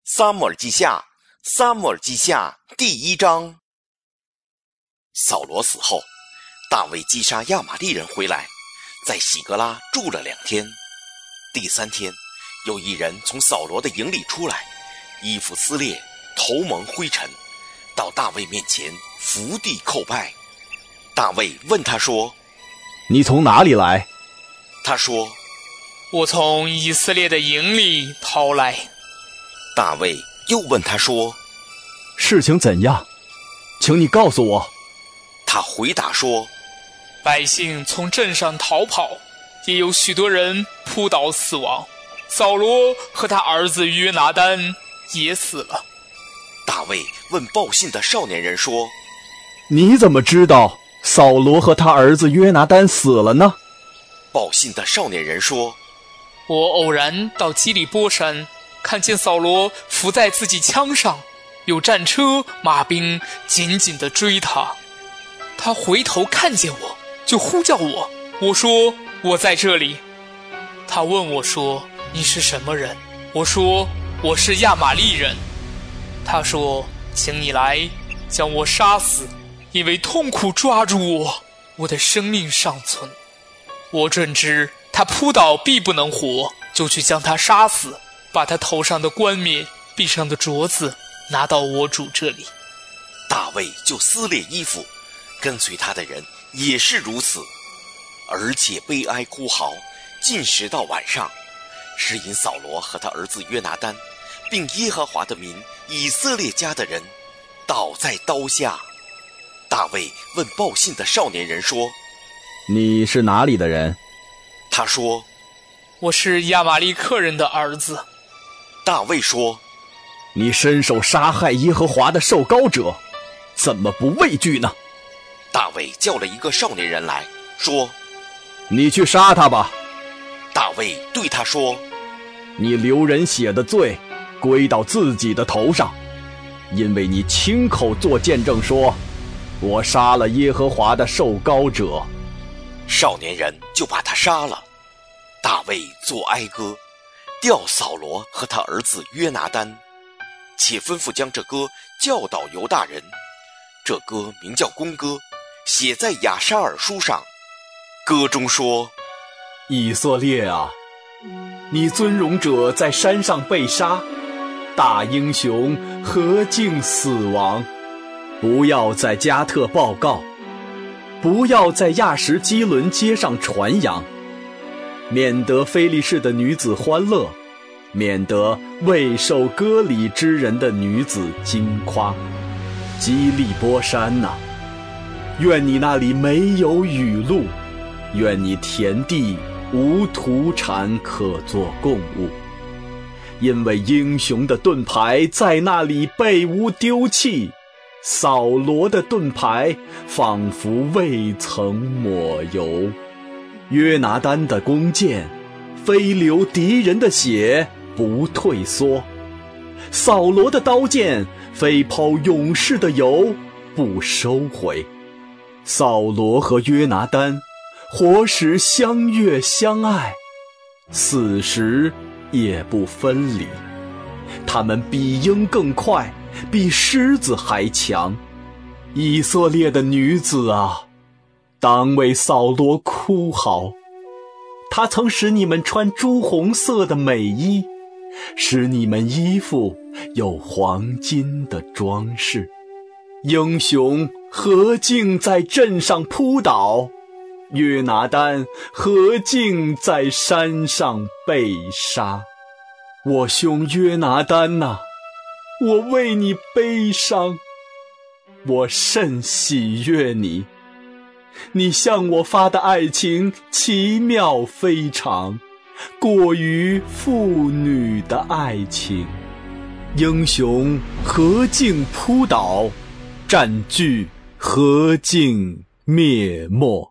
撒母耳记下，撒母耳记下第1章。扫罗死后，大卫击杀亚玛力人回来，在喜格拉住了2天。第3天，有一人从扫罗的营里出来，衣服撕裂，头蒙灰尘，到大卫面前伏地叩拜。大卫问他说： 你从哪里来？ 他说： 我从以色列的营里逃来。 大卫又问他说： 事情怎样？请你告诉我。 他回答说： 百姓从镇上逃跑，也有许多人扑倒死亡，扫罗和他儿子约拿单也死了。 大卫问报信的少年人说： 你怎么知道扫罗和他儿子约拿单死了呢？ 报信的少年人说： 我偶然到基利波山，看见扫罗伏在自己枪上，有战车马兵紧紧地追他。他回头看见我，就呼叫我，我说我在这里。他问我说：你是什么人？我说我是亚玛力人。他说：请你来将我杀死，因为痛苦抓住我，我的生命尚存。我准知他扑倒必不能活，就去将他杀死，把他头上的冠冕、臂上的镯子拿到我主这里。 大卫就撕裂衣服，跟随他的人也是如此，而且悲哀哭嚎，进食到晚上，是因扫罗和他儿子约拿单，并耶和华的民以色列家的人倒在刀下。大卫问报信的少年人说： 你是哪里的人？ 他说： 我是亚玛力克人的儿子。 大卫说： 你伸手杀害耶和华的受膏者，怎么不畏惧呢？ 大卫叫了一个少年人来说： 你去杀他吧。 大卫对他说： 你流人血的罪归到自己的头上，因为你亲口作见证说，我杀了耶和华的受膏者。 少年人就把他杀了。大卫作哀歌，吊扫罗和他儿子约拿单，且吩咐将这歌教导犹大人。这歌名叫弓歌，写在亚沙尔书上。歌中说： 以色列啊，你尊荣者在山上被杀，大英雄何竟死亡？不要在加特报告，不要在亚什基伦街上传扬，免得非利士的女子欢乐，免得未受割礼之人的女子惊夸。基利波山哪，愿你那里没有雨露，愿你田地无土产可作供物，因为英雄的盾牌在那里被无丢弃，扫罗的盾牌仿佛未曾抹油，约拿单的弓箭非流敌人的血不退缩，扫罗的刀剑非抛勇士的油不收回。扫罗和约拿单活时相悦相爱，死时也不分离。他们比鹰更快，比狮子还强。以色列的女子啊，当为扫罗哭嚎。他曾使你们穿朱红色的美衣，使你们衣服有黄金的装饰。英雄何竟在镇上扑倒，约拿单何竟在山上被杀。我兄约拿单哪，我为你悲伤，我甚喜悦你。你向我发的爱情奇妙非常，过于妇女的爱情。英雄何竟扑倒，占据何竟灭没。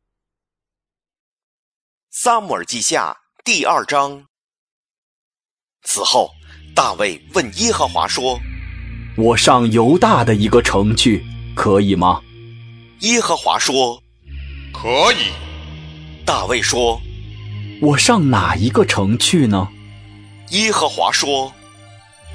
撒母耳记下第2章。此后，大卫问耶和华说： 我上犹大的一个城去，可以吗？ 耶和华说： 可以。 大卫说： 我上哪一个城去呢？ 耶和华说：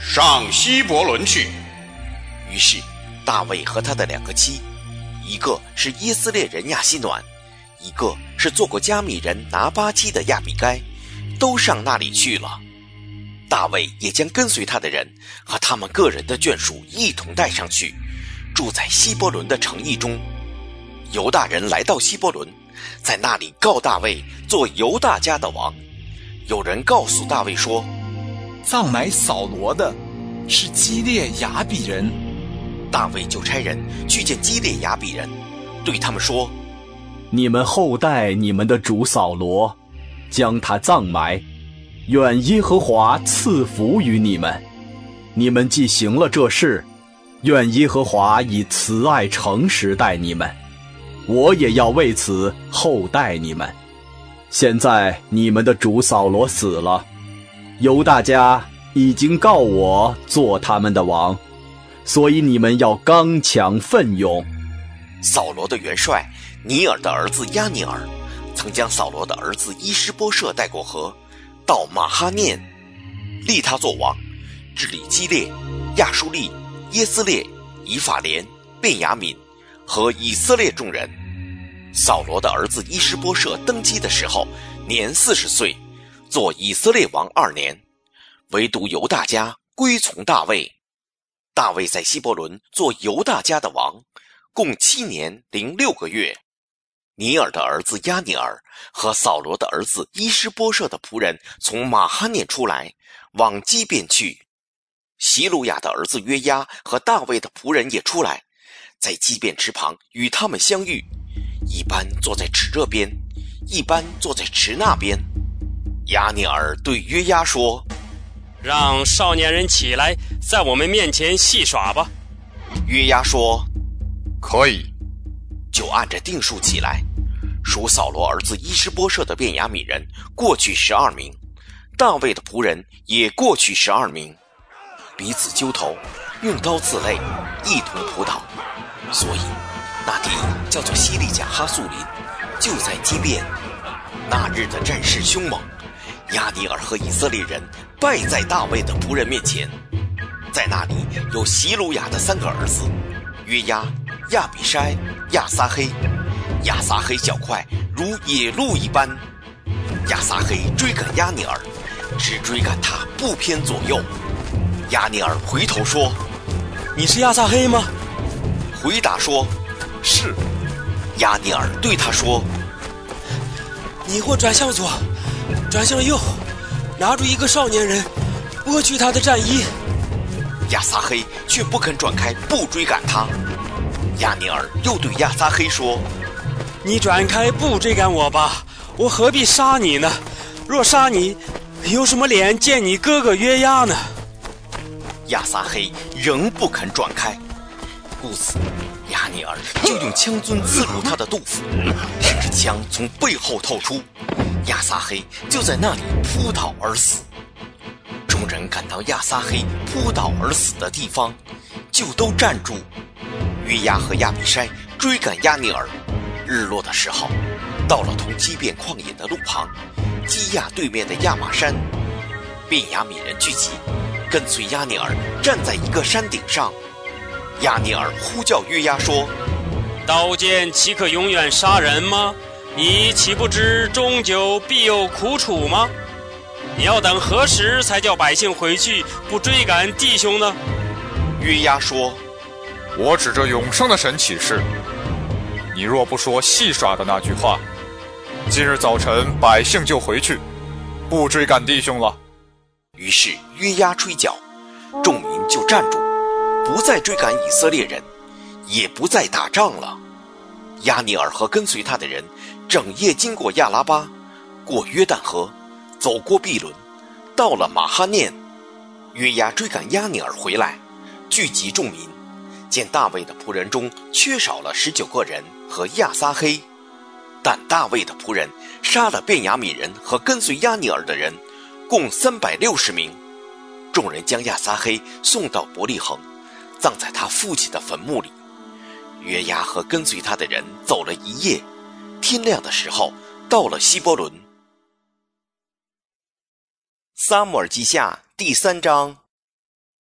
上希伯伦去。 于是大卫和他的2个妻，一个是耶斯列人亚希暖，一个是做过加密人拿巴妻的亚比该，都上那里去了。大卫也将跟随他的人和他们个人的眷属一同带上去，住在希伯伦的城邑中。犹大人来到希伯伦，在那里告大卫做犹大家的王。有人告诉大卫说， 葬埋扫罗的是基列雅比人。 大卫就差人去见基列雅比人，对他们说， 你们厚待你们的主扫罗，将他葬埋，愿耶和华赐福于你们。你们既行了这事，愿耶和华以慈爱诚实待你们，我也要为此厚待你们。现在你们的主扫罗死了，犹大家已经告我做他们的王，所以你们要刚强奋勇。 扫罗的元帅尼尔的儿子亚尼尔曾将扫罗的儿子伊施波设带过河，到马哈念，立他做王，治理基列、亚述利、耶斯列、以法莲、便雅悯和以色列众人。扫罗的儿子伊施波设登基的时候年40岁，做以色列王2年，唯独犹大家归从大卫。大卫在希伯伦做犹大家的王，共7年06个月。尼尔的儿子亚尼尔和扫罗的儿子伊施波设的仆人从马哈念出来，往基遍去。希鲁雅的儿子约押和大卫的仆人也出来，在基遍池旁与他们相遇，一般坐在池这边，一般坐在池那边。亚尼尔对约押说， 让少年人起来，在我们面前戏耍吧。 约押说， 可以。 就按着定数起来，属扫罗儿子伊施波设的便雅悯人过去12名，大卫的仆人也过去12名，彼此揪头，用刀自肋，一同扑倒。所以那地叫做西利甲哈素林，就在基遍。那日的战事凶猛，亚尼尔和以色列人败在大卫的仆人面前。在那里有希鲁雅的3个儿子，约押、亚比筛、亚撒黑。亚撒黑小快如野鹿一般，亚撒黑追赶亚尼尔，只追赶他不偏左右。亚尼尔回头说， 你是亚撒黑吗？ 回答说，是。亚尼尔对他说， 你或转向左，转向右，拿住一个少年人，剥去他的战衣。 亚撒黑却不肯转开，不追赶他。亚尼尔又对亚撒黑说， 你转开不追赶我吧，我何必杀你呢？若杀你，有什么脸见你哥哥约押呢？ 亚撒黑仍不肯转开，故此亚尼尔就用枪樽刺入他的肚腹，甚至枪从背后透出，亚撒黑就在那里扑倒而死。众人赶到亚撒黑扑倒而死的地方，就都站住。约押和亚比筛追赶亚尼尔，日落的时候，到了同基遍旷野的路旁，基亚对面的亚玛山。便雅悯人聚集，跟随亚尼尔站在一个山顶上。亚尼尔呼叫约押说， 刀剑岂可永远杀人吗？你岂不知终究必有苦楚吗？你要等何时才叫百姓回去，不追赶弟兄呢？ 约押说， 我指着永生的神起誓，你若不说戏耍的那句话，今日早晨百姓就回去，不追赶弟兄了。 于是约押吹角，众民就站住，不再追赶以色列人，也不再打仗了。亚尼尔和跟随他的人整夜经过亚拉巴，过约旦河，走过毕伦，到了马哈念。约押追赶亚尼尔回来，聚集众民，见大卫的仆人中缺少了19个人和亚撒黑，但大卫的仆人杀了便雅悯人和跟随亚尼尔的人，共360名。众人将亚撒黑送到伯利恒，葬在他父亲的坟墓里。约押和跟随他的人走了一夜，天亮的时候到了希伯伦。撒母耳记下第3章。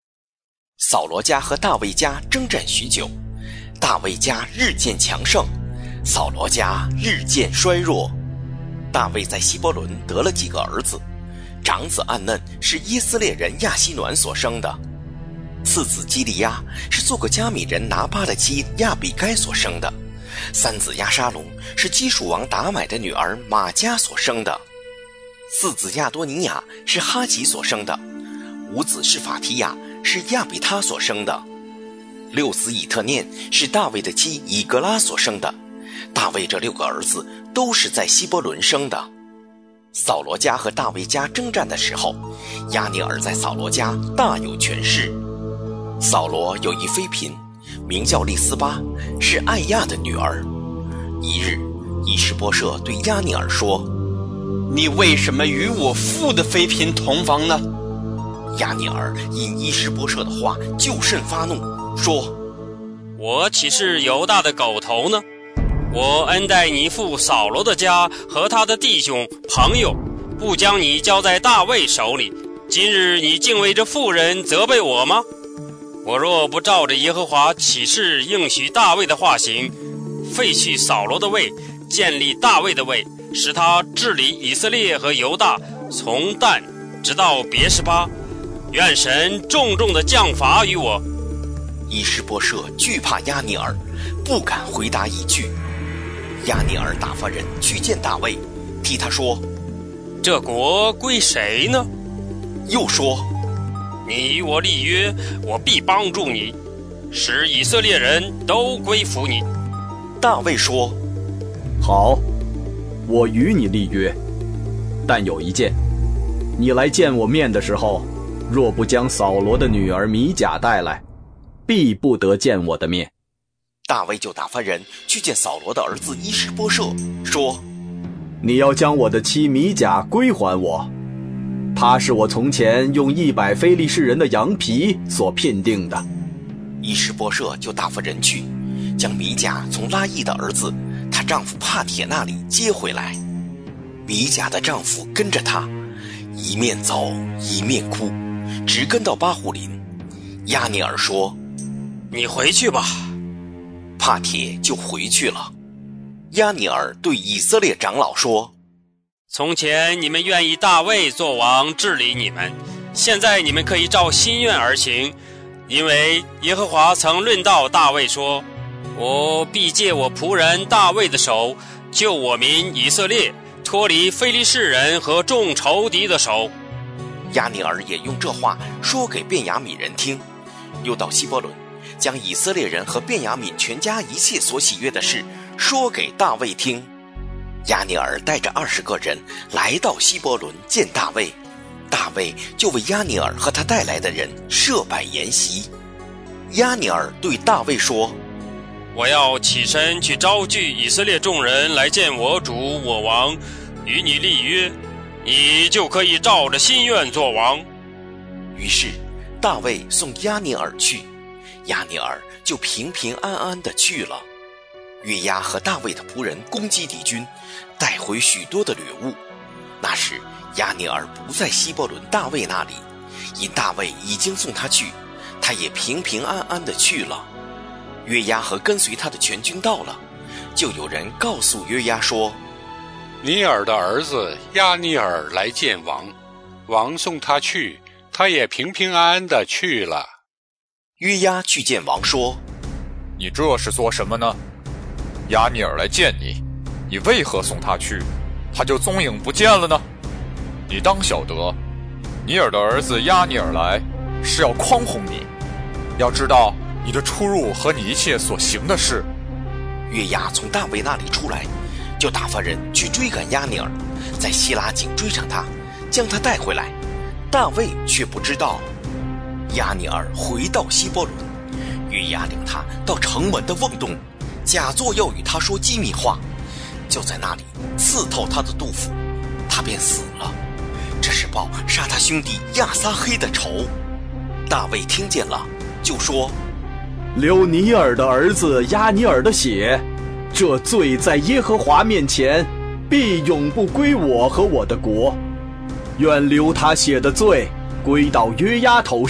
扫罗家和大卫家征战许久，大卫家日渐强盛，扫罗家日渐衰弱。大卫在希伯伦得了几个儿子，长子暗嫩是以色列人亚希暖所生的，次子基利亚是做过加米人拿巴的妻亚比该所生的，三子亚沙龙是基述王达买的女儿玛迦所生的，四子亚多尼亚是哈吉所生的，五子是法提亚是亚比他所生的，六子以特念是大卫的妻以格拉所生的。大卫这6个儿子都是在希伯伦生的。扫罗家和大卫家征战的时候，亚尼尔在扫罗家大有权势。扫罗有一妃嫔，名叫利斯巴，是艾亚的女儿。一日，伊施波设对亚尼尔说：“ 你为什么与我父的妃嫔同房呢？” 亚尼尔因伊施波设的话就甚发怒，说：“ 我岂是犹大的狗头呢？我恩待你父扫罗的家和他的弟兄朋友，不将你交在大卫手里。今日你竟为这妇人责备我吗？我若不照着耶和华起誓应许大卫的话行，废去扫罗的位，建立大卫的位，使他治理以色列和犹大，从但直到别是巴，愿神重重的降罚于我。” 伊施波设惧怕亚尼尔，不敢回答一句。亚尼尔打发人去见大卫，替他说：“ 这国归谁呢？” 又说：“ 你与我立约，我必帮助你，使以色列人都归服你。” 大卫说：“ 好，我与你立约，但有一件，你来见我面的时候，若不将扫罗的女儿米甲带来，必不得见我的面。” 大卫就打发人去见扫罗的儿子伊施波设，说：“ 你要将我的妻米甲归还我，她是我从前用100非利士人的羊皮所聘定的。” 伊施波设就打发人去，将米甲从拉亿的儿子她丈夫帕铁那里接回来。米甲的丈夫跟着她，一面走一面哭，直跟到巴户林。亚尼尔说：“ 你回去吧。” 帕铁就回去了。亚尼尔对以色列长老说：“ 从前你们愿意大卫做王治理你们，现在你们可以照心愿而行，因为耶和华曾论到大卫说：我必借我仆人大卫的手，救我民以色列脱离非利士人和众仇敌的手。” 亚尼尔也用这话说给便雅悯人听，又到希伯伦，将以色列人和便雅悯全家一切所喜悦的事说给大卫听。亚尼尔带着20个人来到希伯伦见大卫，大卫就为亚尼尔和他带来的人设摆筵席。亚尼尔对大卫说：“ 我要起身去招聚以色列众人来见我主我王，与你立约，你就可以照着心愿做王。” 于是大卫送亚尼尔去，亚尼尔就平平安安地去了。约押和大卫的仆人攻击敌军，带回许多的掠物。那时亚尼尔不在希伯伦大卫那里，因大卫已经送他去，他也平平安安地去了。约押和跟随他的全军到了，就有人告诉约押说：“ 尼尔的儿子亚尼尔来见王，王送他去，他也平平安安地去了。” 约押去见王说：“ 你这是做什么呢？亚尼尔来见你，你为何送他去，他就踪影不见了呢？你当晓得，尼尔的儿子亚尼尔来，是要诓哄你。要知道你的出入和你一切所行的事。” 约押从大卫那里出来，就打发人去追赶亚尼尔，在希拉井追上他，将他带回来。大卫却不知道。亚尼尔回到希伯伦，约押领他到城门的瓮洞，假作要与他说机密话，就在那里刺透他的肚腹，他便死了。这是报杀他兄弟亚撒黑的仇。大卫听见了，就说：“ 流尼尔的儿子亚尼尔的血，这罪在耶和华面前必永不归我和我的国，愿流他血的罪归到约押头上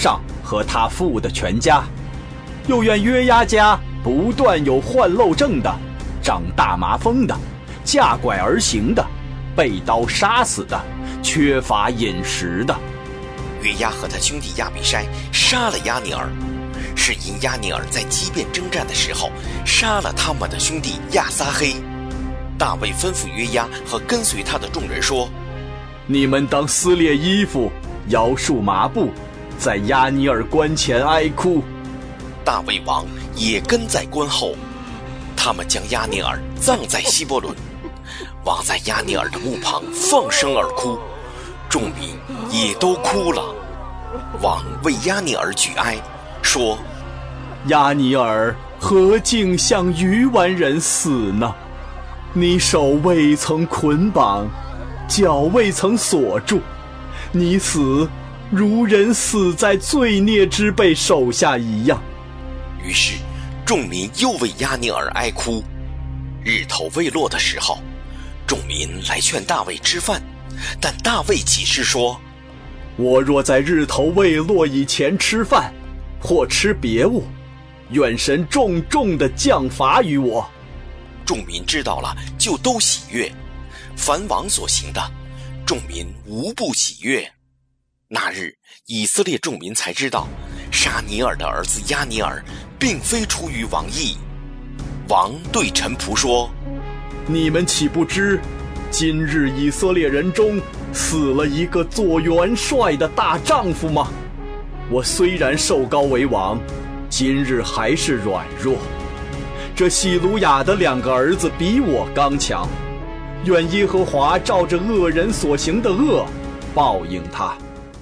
和他父的全家，又愿约押家不断有患漏症的、长大麻风的、架拐而行的、被刀杀死的、缺乏饮食的。 约押和他兄弟亚比筛杀了押尼尔，是因押尼尔在激辩征战的时候杀了他们的兄弟亚撒黑。大卫吩咐约押和跟随他的众人说： 你们当撕裂衣服，摇束麻布，在押尼尔棺前哀哭。 大卫王也跟在棺后，他们将押尼尔葬在希伯伦。王在押尼尔的墓旁放声而哭，众民也都哭了。王为押尼尔举哀，说： 押尼尔何竟像愚顽人死呢？你手未曾捆绑，脚未曾锁住，你死如人死在罪孽之辈手下一样。 于是众民又为押尼尔哀哭。日头未落的时候，众民来劝大卫吃饭，但大卫起誓说： 我若在日头未落以前吃饭，或吃别物，愿神重重地降罚于我。 众民知道了，就都喜悦。凡王所行的，众民无不喜悦。那日以色列众民才知道，沙尼尔的儿子押尼尔并非出于王意。王对臣仆说： 你们岂不知，今日以色列人中死了一个做元帅的大丈夫吗？我虽然受膏为王，今日还是软弱。这西鲁雅的2个儿子比我刚强，愿耶和华照着恶人所行的恶报应他。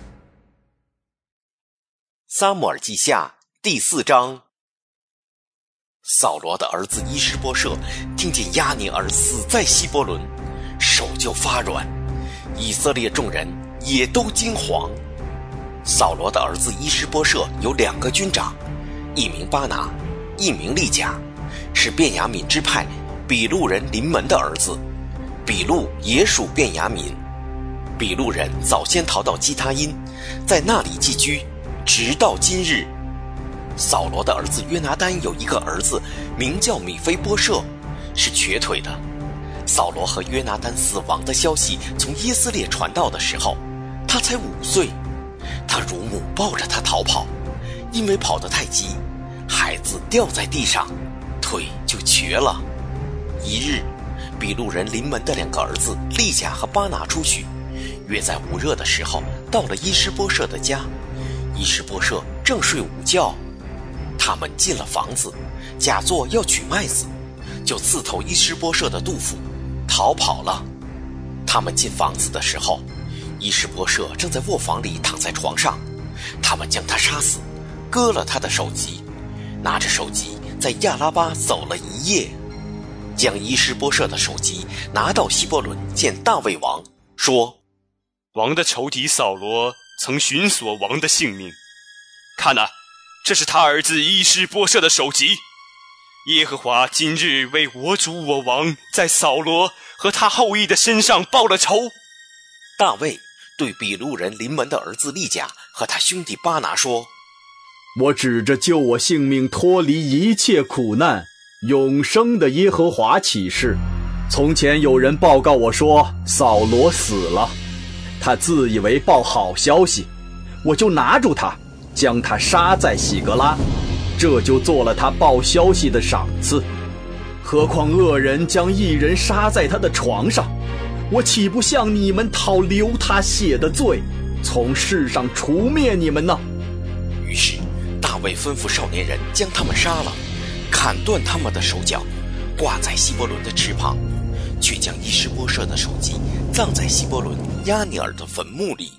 撒母耳记下第4章。扫罗的儿子伊施波设听见押尼尔死在希伯伦，手就发软，以色列众人也都惊惶。扫罗的儿子伊施波设有2个军长，一名巴拿，一名利甲，是便雅悯支派比路人临门的儿子。比路也属便雅悯。比路人早先逃到基他因，在那里寄居，直到今日。扫罗的儿子约拿单有一个儿子，名叫米非波设，是瘸腿的。扫罗和约拿单死亡的消息从耶斯列传到的时候，他才5岁。他乳母抱着他逃跑，因为跑得太急，孩子掉在地上，腿就瘸了。一日，比路人临门的2个儿子利甲和巴拿出去，约在午热的时候到了伊施波设的家。伊施波设正睡午觉，他们进了房子，假作要取麦子，就刺透伊施波设的肚腹，逃跑了。他们进房子的时候，伊施波设正在卧房里躺在床上，他们将他杀死，割了他的首级，拿着首级在亚拉巴走了1夜，将伊施波设的首级拿到希伯伦见大卫王，说： 王的仇敌扫罗曾寻索王的性命，看哪，这是他儿子伊施波设的首级。耶和华今日为我主我王在扫罗和他后裔的身上报了仇。 大卫对比路人临门的儿子利甲和他兄弟巴拿说： 我指着救我性命脱离一切苦难永生的耶和华起誓，从前有人报告我说扫罗死了，他自以为报好消息，我就拿住他，将他杀在喜格拉，这就做了他报消息的赏赐。何况恶人将义人杀在他的床上，我岂不向你们讨流他血的罪，从世上除灭你们呢？ 于是大卫吩咐少年人将他们杀了，砍断他们的手脚，挂在希伯伦的池旁，却将伊施波设的首级葬在希伯伦押尼尔的坟墓里。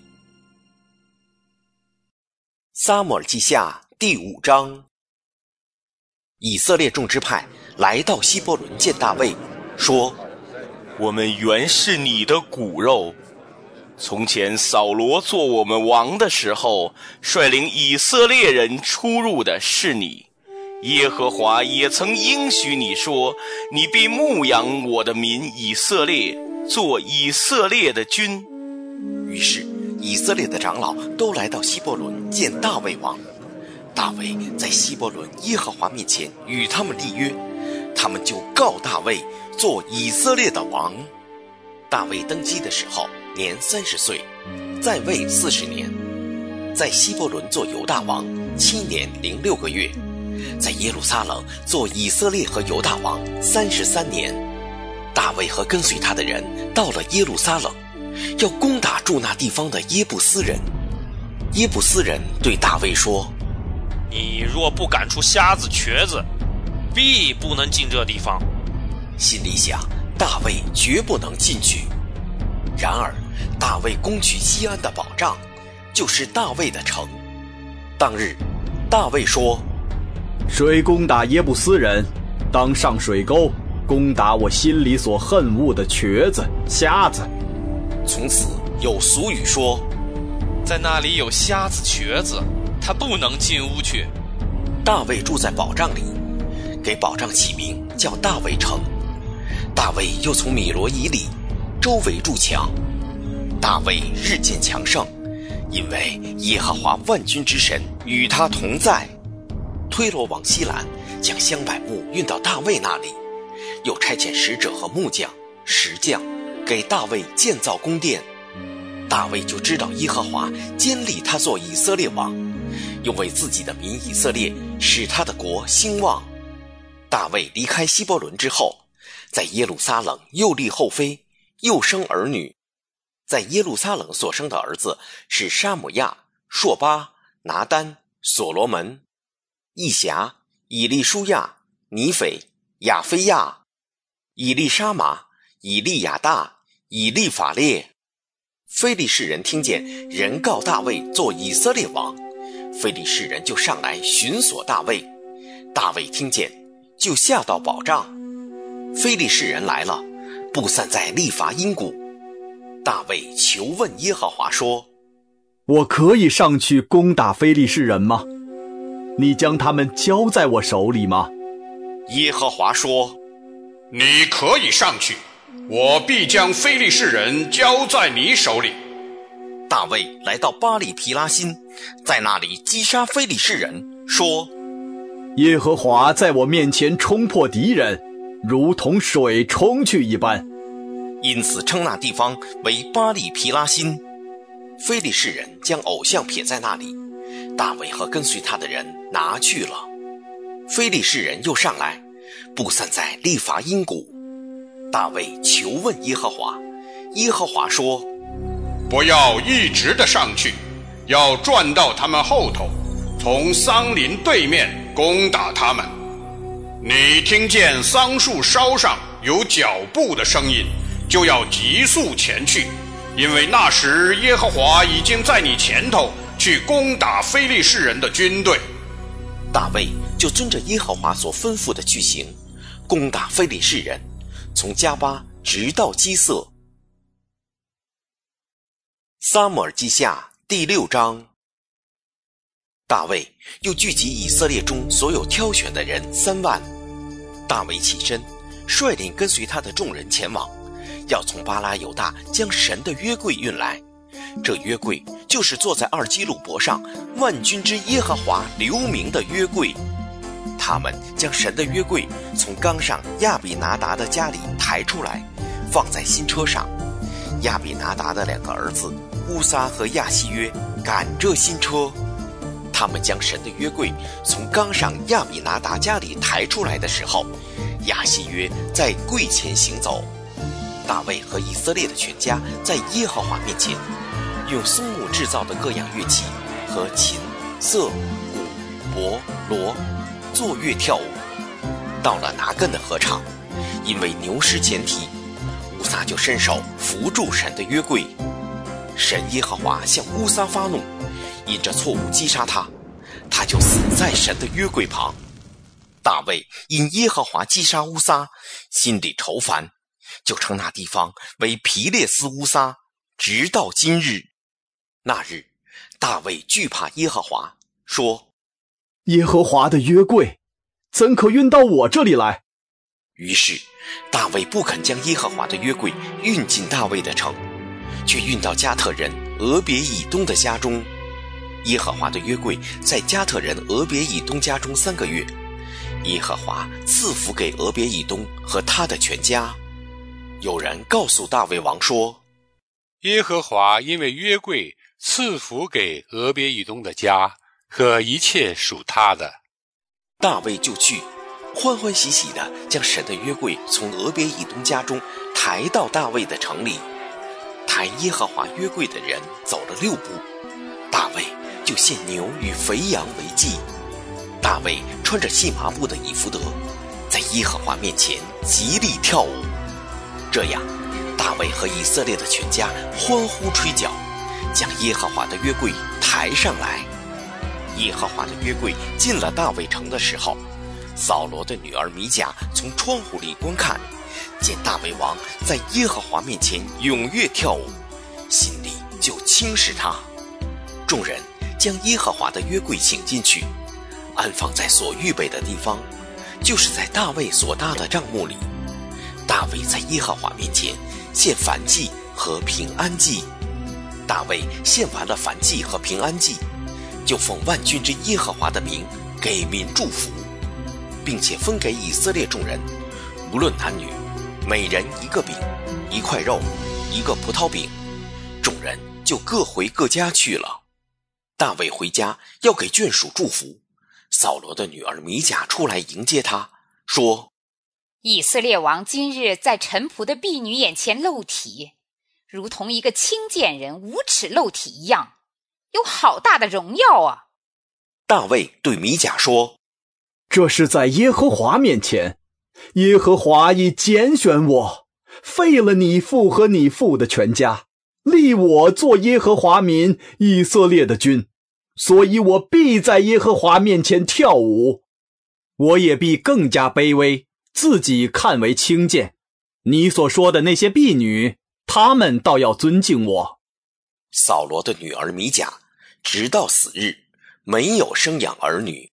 撒母耳记下第5章。以色列众支派来到希伯伦见大卫，说： 我们原是你的骨肉，从前扫罗做我们王的时候，率领以色列人出入的是你。耶和华也曾应许你说，你必牧养我的民以色列，做以色列的君。 于是以色列的长老都来到希伯伦见大卫王。 大卫在希伯伦耶和华面前与他们立约，他们就告大卫做以色列的王。大卫登基的时候年30岁，在位40年，在希伯伦做犹大王7年06个月，在耶路撒冷做以色列和犹大王33年。大卫和跟随他的人到了耶路撒冷，要攻打住那地方的耶布斯人。耶布斯人对大卫说： 你若不赶出瞎子瘸子，必不能进这地方。 心里想，大卫绝不能进去。然而大卫攻取西安的保障，就是大卫的城。当日大卫说： 谁攻打耶布斯人，当上水沟，攻打我心里所恨恶的瘸子瞎子。 从此有俗语说： 在那里有瞎子瘸子，他不能进屋去。 大卫住在保障里，给保障起名叫大卫城。大卫又从米罗以里周围筑墙。大卫日渐强盛，因为耶和华万军之神与他同在。推罗王西兰将香柏木运到大卫那里，又差遣使者和木匠、石匠给大卫建造宫殿。大卫就知道耶和华坚立他做以色列王，又为自己的民以色列使他的国兴旺。大卫离开希伯伦之后，在耶路撒冷又立后妃，又生儿女。在耶路撒冷所生的儿子是沙姆亚、朔巴、拿单、所罗门、义辖、以利舒亚、尼斐、亚非亚、以利沙玛、以利亚大、以利法列。非利士人听见人告大卫做以色列王，非利士人就上来寻索大卫。大卫听见，就下到保障。非利士人来了，布散在利伐因谷。大卫求问耶和华说： 我可以上去攻打非利士人吗？你将他们交在我手里吗？ 耶和华说： 你可以上去，我必将非利士人交在你手里。 大卫来到巴力毗拉辛，在那里击杀非利士人，说： 耶和华在我面前冲破敌人，如同水冲去一般。 因此称那地方为巴力毗拉辛。非利士人将偶像撇在那里，大卫和跟随他的人拿去了。非利士人又上来，布散在利伐因谷。大卫求问耶和华，耶和华说： 不要一直的上去，要转到他们后头，从桑林对面攻打他们。你听见桑树梢上有脚步的声音，就要急速前去，因为那时耶和华已经在你前头去攻打非利士人的军队。 大卫就遵着耶和华所吩咐的去行，攻打非利士人，从加巴直到基色。撒母耳记下第6章。大卫又聚集以色列中所有挑选的人3万。大卫起身，率领跟随他的众人前往，要从巴拉犹大将神的约柜运来。这约柜就是坐在二基路伯上万军之耶和华留名的约柜。他们将神的约柜从冈上亚比拿达的家里抬出来，放在新车上。亚比拿达的2个儿子乌撒和亚希约赶这新车。他们将神的约柜从冈上亚比拿达家里抬出来的时候，亚希约在柜前行走。大卫和以色列的全家在耶和华面前，用松木制造的各样乐器和琴、瑟、鼓、钹、锣作乐跳舞。到了拿根的禾场，因为牛失前蹄，乌撒就伸手扶住神的约柜。神耶和华向乌撒发怒，因着错误击杀他，他就死在神的约柜旁。大卫因耶和华击杀乌撒，心里愁烦，就称那地方为皮列斯乌撒，直到今日。那日大卫惧怕耶和华，说： 耶和华的约柜怎可运到我这里来？ 于是大卫不肯将耶和华的约柜运进大卫的城，却运到加特人俄别以东的家中。 耶和华的约柜在加特人俄别以东家中3个月，耶和华赐福给俄别以东和他的全家。有人告诉大卫王说， 耶和华因为约柜赐福给俄别以东的家和一切属他的。 大卫就去，欢欢喜喜地将神的约柜从俄别以东家中抬到大卫的城里。抬耶和华约柜的人走了6步，大卫就献牛与肥羊为祭。大卫穿着细麻布的以弗得，在耶和华面前极力跳舞。这样，大卫和以色列的全家欢呼吹角，将耶和华的约柜抬上来。耶和华的约柜进了大卫城的时候，扫罗的女儿米甲从窗户里观看，见大卫王在耶和华面前踊跃跳舞，心里就轻视他。众人将耶和华的约柜请进去，安放在所预备的地方，就是在大卫所搭的帐幕里。大卫在耶和华面前献燔祭和平安祭。大卫献完了燔祭和平安祭，就奉万军之耶和华的名给民祝福，并且分给以色列众人，无论男女，每人1个饼，1块肉，1个葡萄饼。众人就各回各家去了。大卫回家要给眷属祝福，扫罗的女儿米甲出来迎接他，说， 以色列王今日在臣仆的婢女眼前露体，如同一个轻贱人无耻露体一样，有好大的荣耀啊！ 大卫对米甲说， 这是在耶和华面前，耶和华已拣选我，废了你父和你父的全家，立我做耶和华民以色列的君，所以我必在耶和华面前跳舞，我也必更加卑微，自己看为轻贱。你所说的那些婢女，他们倒要尊敬我。 扫罗的女儿米甲直到死日没有生养儿女。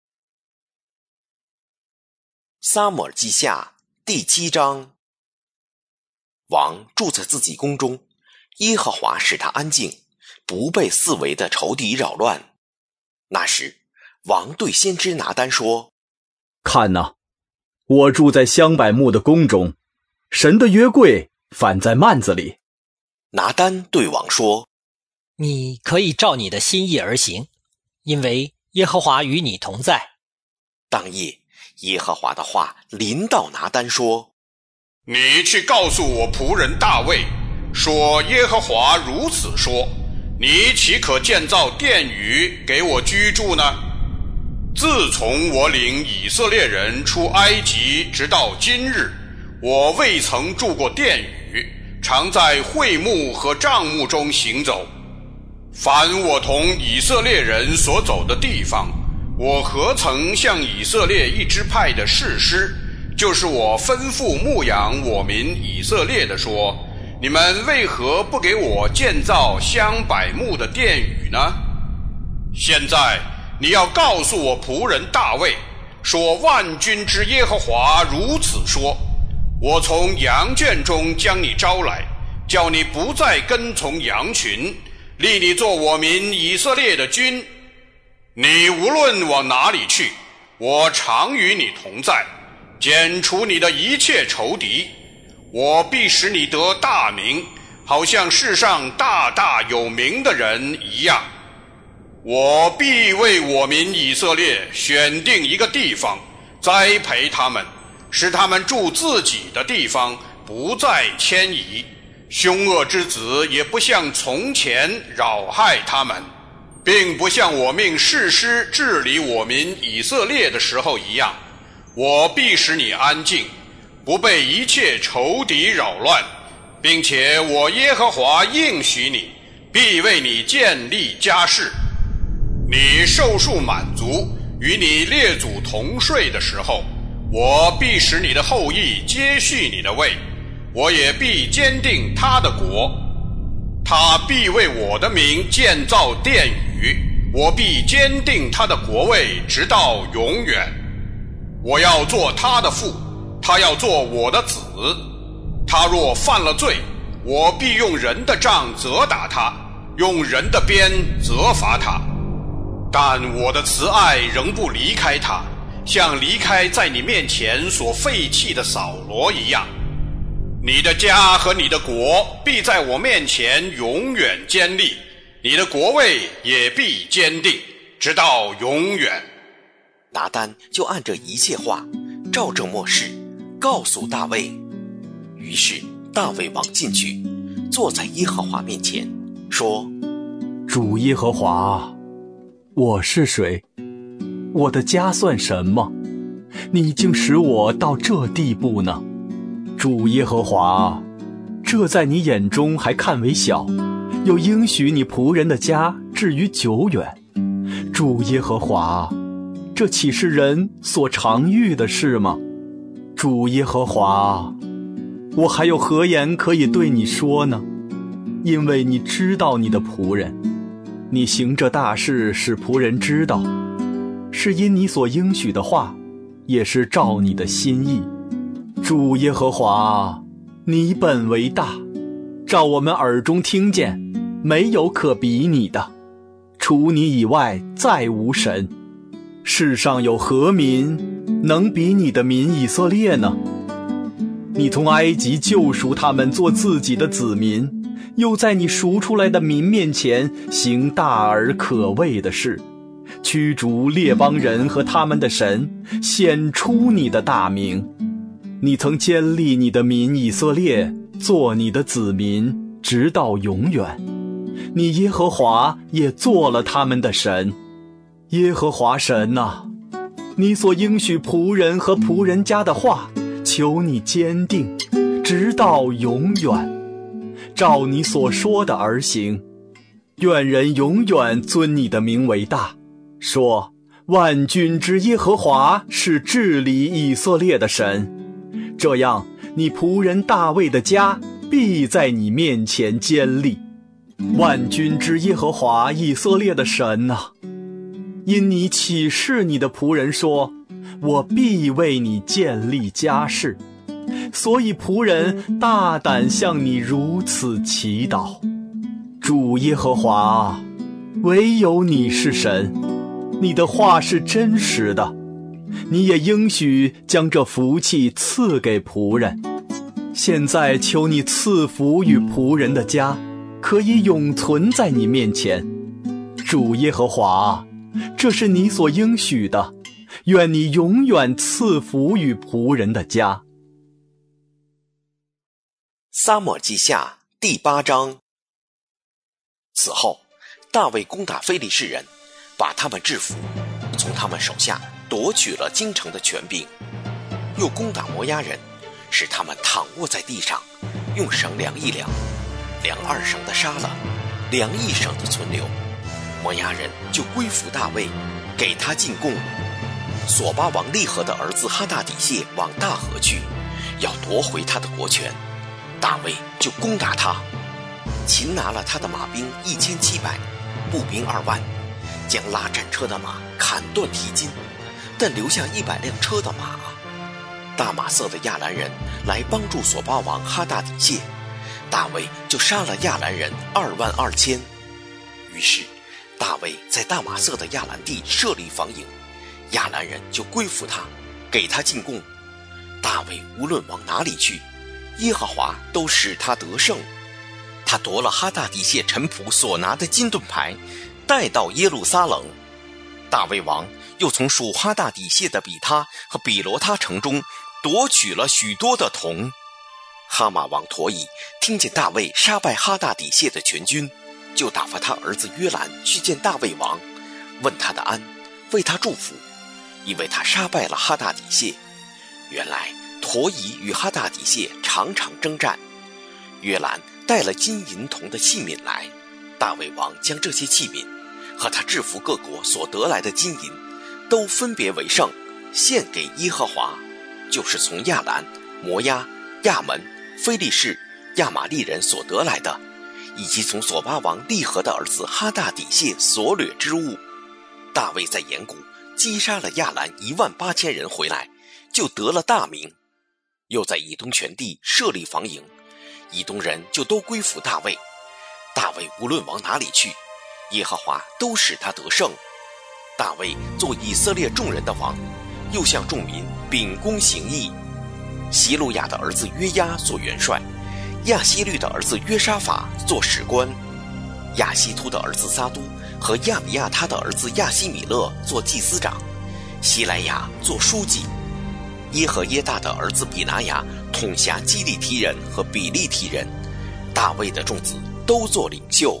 撒母耳记下第7章。王住在自己宫中，耶和华使他安静，不被四围的仇敌扰乱。那时，王对先知拿单说， 看哪，我住在香柏木的宫中，神的约柜反在幔子里。 拿单对王说， 你可以照你的心意而行，因为耶和华与你同在。 当夜，耶和华的话临到拿单说， 你去告诉我仆人大卫，说耶和华如此说，你岂可建造殿宇给我居住呢？自从我领以色列人出埃及直到今日，我未曾住过殿宇，常在会幕和帐幕中行走。凡我同以色列人所走的地方，我何曾向以色列一支派的士师，就是我吩咐牧养我民以色列的说，你们为何不给我建造香柏木的殿宇呢？现在你要告诉我仆人大卫，说万军之耶和华如此说，我从羊圈中将你招来，叫你不再跟从羊群，立你做我民以色列的君。你无论往哪里去，我常与你同在，剪除你的一切仇敌。我必使你得大名，好像世上大大有名的人一样。我必为我民以色列选定一个地方，栽培他们，使他们住自己的地方，不再迁移。凶恶之子也不像从前扰害他们，并不像我命士师治理我民以色列的时候一样。我必使你安静，不被一切仇敌扰乱，并且我耶和华应许你，必为你建立家室。你寿数满足，与你列祖同睡的时候，我必使你的后裔接续你的位，我也必坚定他的国。他必为我的名建造殿宇，我必坚定他的国位直到永远。我要做他的父，他要做我的子。他若犯了罪，我必用人的杖责打他，用人的鞭责罚他。 但我的慈爱仍不离开他，像离开在你面前所废弃的扫罗一样。你的家和你的国必在我面前永远坚立，你的国位也必坚定，直到永远。 拿单就按这一切话照着默示告诉大卫。于是大卫王进去，坐在耶和华面前，说： 主耶和华，我是谁？我的家算什么？你竟使我到这地步呢？主耶和华，这在你眼中还看为小，又应许你仆人的家至于久远。主耶和华，这岂是人所常遇的事吗？主耶和华，我还有何言可以对你说呢？因为你知道你的仆人，你行这大事使仆人知道，是因你所应许的话，也是照你的心意。主耶和华，你本为大，照我们耳中听见，没有可比你的，除你以外再无神。世上有何民能比你的民以色列呢？你从埃及救赎他们做自己的子民，又在你赎出来的民面前行大而可畏的事，驱逐列邦人和他们的神，显出你的大名。你曾坚立你的民以色列，做你的子民，直到永远。你耶和华也做了他们的神。耶和华神啊，你所应许仆人和仆人家的话，求你坚定，直到永远。照你所说的而行，愿人永远尊你的名为大，说万军之耶和华是治理以色列的神。这样，你仆人大卫的家必在你面前坚立。万军之耶和华以色列的神啊，因你启示你的仆人说，我必为你建立家室，所以仆人大胆向你如此祈祷。主耶和华，唯有你是神，你的话是真实的，你也应许将这福气赐给仆人。现在求你赐福与仆人的家，可以永存在你面前。主耶和华，这是你所应许的，愿你永远赐福与仆人的家。 撒母耳记下第8章。此后，大卫攻打非利士人，把他们制服，从他们手下夺取了京城的权柄，又攻打摩押人，使他们躺卧在地上，用绳量一量，量2绳的杀了，量1绳的存留。摩押人就归服大卫，给他进贡。索巴王利和的儿子哈大底谢往大河去，要夺回他的国权。大卫就攻打他，擒拿了他的马兵1700，步兵2万，将拉战车的马砍断蹄筋，但留下100辆车的马。大马色的亚兰人来帮助索巴王哈大底谢，大卫就杀了亚兰人22000。于是大卫在大马色的亚兰地设立防营，亚兰人就归服他，给他进贡。大卫无论往哪里去，耶和华都使他得胜。他夺了哈大底谢臣仆所拿的金盾牌，带到耶路撒冷。大卫王又从属哈大底谢的比他和比罗他城中夺取了许多的铜。哈马王陀以听见大卫杀败哈大底谢的全军，就打发他儿子约兰去见大卫王，问他的安，为他祝福，因为他杀败了哈大底谢。原来陀以与哈大底谢常常征战。约兰带了金银铜的器皿来，大卫王将这些器皿和他制服各国所得来的金银都分别为圣，献给耶和华，就是从亚兰、摩押、亚门、非利士、亚玛利人所得来的，以及从索巴王利和的儿子哈大底谢所掠之物。大卫在沿谷击杀了亚兰18000人回来，就得了大名。又在以东全地设立防营，以东人就都归服大卫。大卫无论往哪里去，耶和华都使他得胜。 大卫做以色列众人的王，又向众民秉公行义。希路亚的儿子约押做元帅，亚希律的儿子约沙法做史官，亚希突的儿子撒都和亚比亚他的儿子亚希米勒做祭司长，希莱亚做书记。耶和耶大的儿子比拿雅统辖基利提人和比利提人，大卫的众子都做领袖。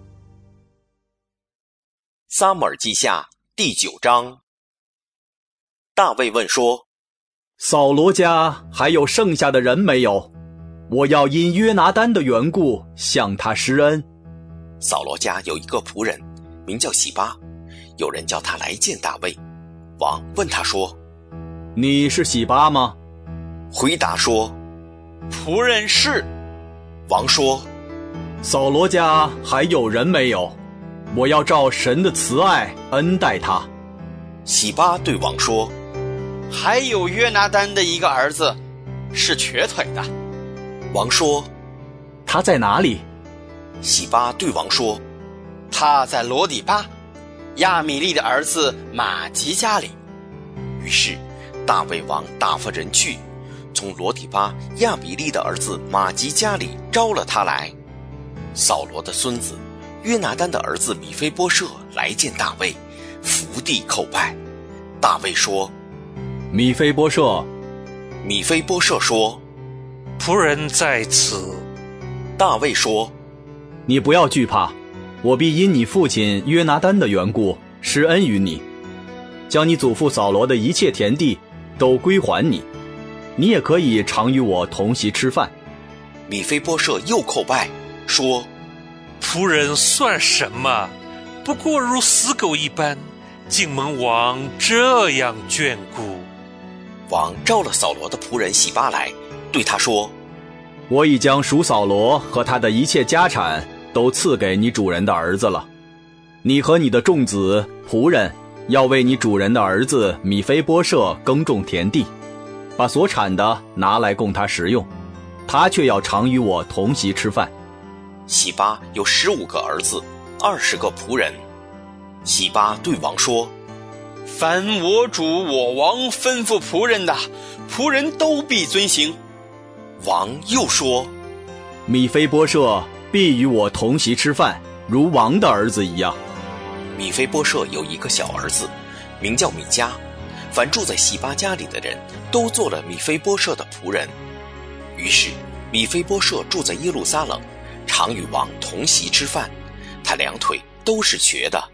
撒母耳记下第9章。大卫问说： 扫罗家还有剩下的人没有？我要因约拿单的缘故向他施恩。 扫罗家有一个仆人名叫喜巴，有人叫他来见大卫。王问他说： 你是喜巴吗？ 回答说： 仆人是。 王说： 扫罗家还有人没有？我要照神的慈爱恩待他。 喜巴对王说： 还有约拿单的一个儿子，是瘸腿的。 王说： 他在哪里？ 喜巴对王说： 他在罗底巴，亚米利的儿子马吉家里。 于是大卫王打发人去，从罗底巴亚比利的儿子马吉家里招了他来。扫罗的孙子约拿单的儿子米非波设来见大卫，伏地叩拜。大卫说： 米非波设。 米非波设说： 仆人在此。 大卫说： 你不要惧怕，我必因你父亲约拿单的缘故施恩于你，将你祖父扫罗的一切田地都归还你，你也可以常与我同席吃饭。 米非波设又叩拜说： 仆人算什么？不过如死狗一般，竟蒙王这样眷顾。 王召了扫罗的仆人喜巴来，对他说： 我已将属扫罗和他的一切家产都赐给你主人的儿子了。你和你的众子仆人要为你主人的儿子米非波设耕种田地，把所产的拿来供他食用，他却要常与我同席吃饭。 喜巴有15个儿子，20个仆人。喜巴对王说： 凡我主我王吩咐仆人的，仆人都必遵行。 王又说： 米非波设必与我同席吃饭，如王的儿子一样。 米非波设有一个小儿子，名叫米迦，凡住在喜巴家里的人都做了米非波设的仆人。于是米非波设住在耶路撒冷，常与王同席吃饭，他两腿都是瘸的。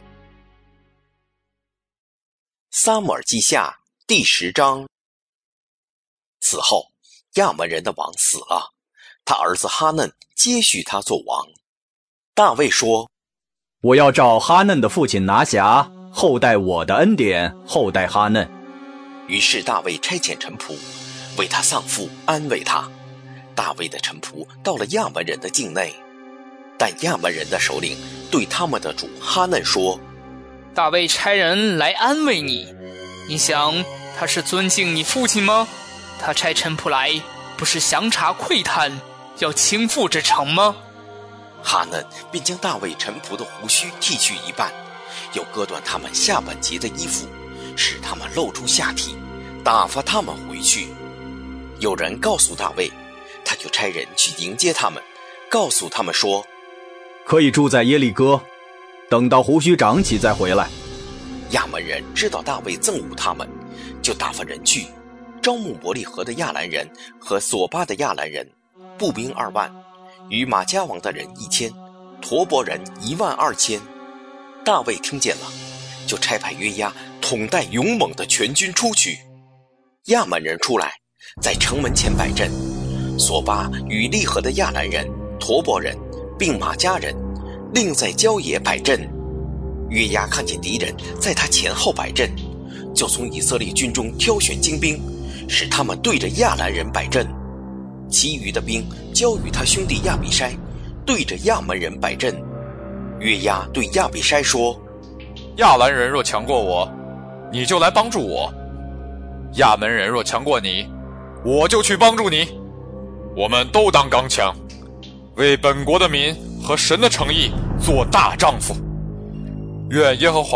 撒母耳记下第10章。此后亚捫人的王死了，他儿子哈嫩接续他做王。大卫说： 我要照哈嫩的父亲拿辖厚待我的恩典，厚待哈嫩。 于是大卫差遣臣仆为他丧父，安慰他。大卫的臣仆到了亚捫人的境内，但亚捫人的首领对他们的主哈嫩说： 大卫差人来安慰你，你想他是尊敬你父亲吗？他差臣仆来，不是详查窥探，要倾覆这城吗？ 哈嫩便将大卫臣仆的胡须剃去一半，又割断他们下半截的衣服，使他们露出下体，打发他们回去。有人告诉大卫，他就差人去迎接他们，告诉他们说： 可以住在耶利哥，等到胡须长起再回来。 亚捫人知道大卫憎恶他们，就打发人去招募伯利河的亚兰人和索巴的亚兰人，步兵2万，与马加王的人1000，陀伯人12000。大卫听见了，就差派约押统带勇猛的全军出去。亚捫人出来，在城门前摆阵，索巴与利河的亚兰人、陀伯人并马加人另在郊野摆阵。约押看见敌人在他前后摆阵，就从以色列军中挑选精兵，使他们对着亚兰人摆阵。其余的兵交与他兄弟亚比筛，对着亚捫人摆阵。约押对亚比筛说： 亚兰人若强过我，你就来帮助我；亚捫人若强过你，我就去帮助你。我们都当刚强，为本国的民和神的诚意做大丈夫。愿耶和华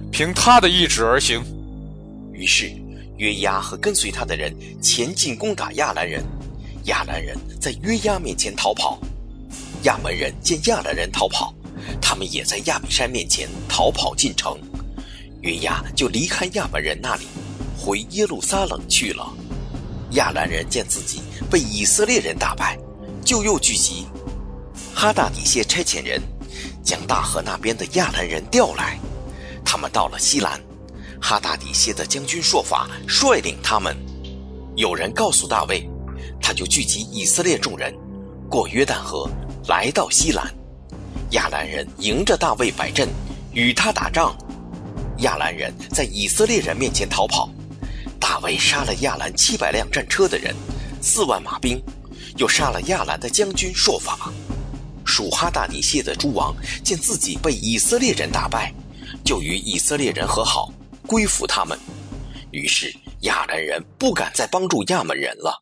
凭他的意志而行。 于是约押和跟随他的人前进攻打亚兰人，亚兰人在约押面前逃跑。亚门人见亚兰人逃跑，他们也在亚比筛面前逃跑进城。约押就离开亚门人那里，回耶路撒冷去了。亚兰人见自己被以色列人打败，就又聚集。哈大底谢差遣人将大河那边的亚兰人调来，他们到了西兰，哈大底谢的将军朔法率领他们。有人告诉大卫，他就聚集以色列众人，过约旦河，来到西兰。亚兰人迎着大卫摆阵，与他打仗。亚兰人在以色列人面前逃跑，大卫杀了亚兰700辆战车的人，4万马兵，又杀了亚兰的将军朔法。属哈大底谢的诸王见自己被以色列人打败，就与以色列人和好，归服他们。于是亚兰人不敢再帮助亚门人了。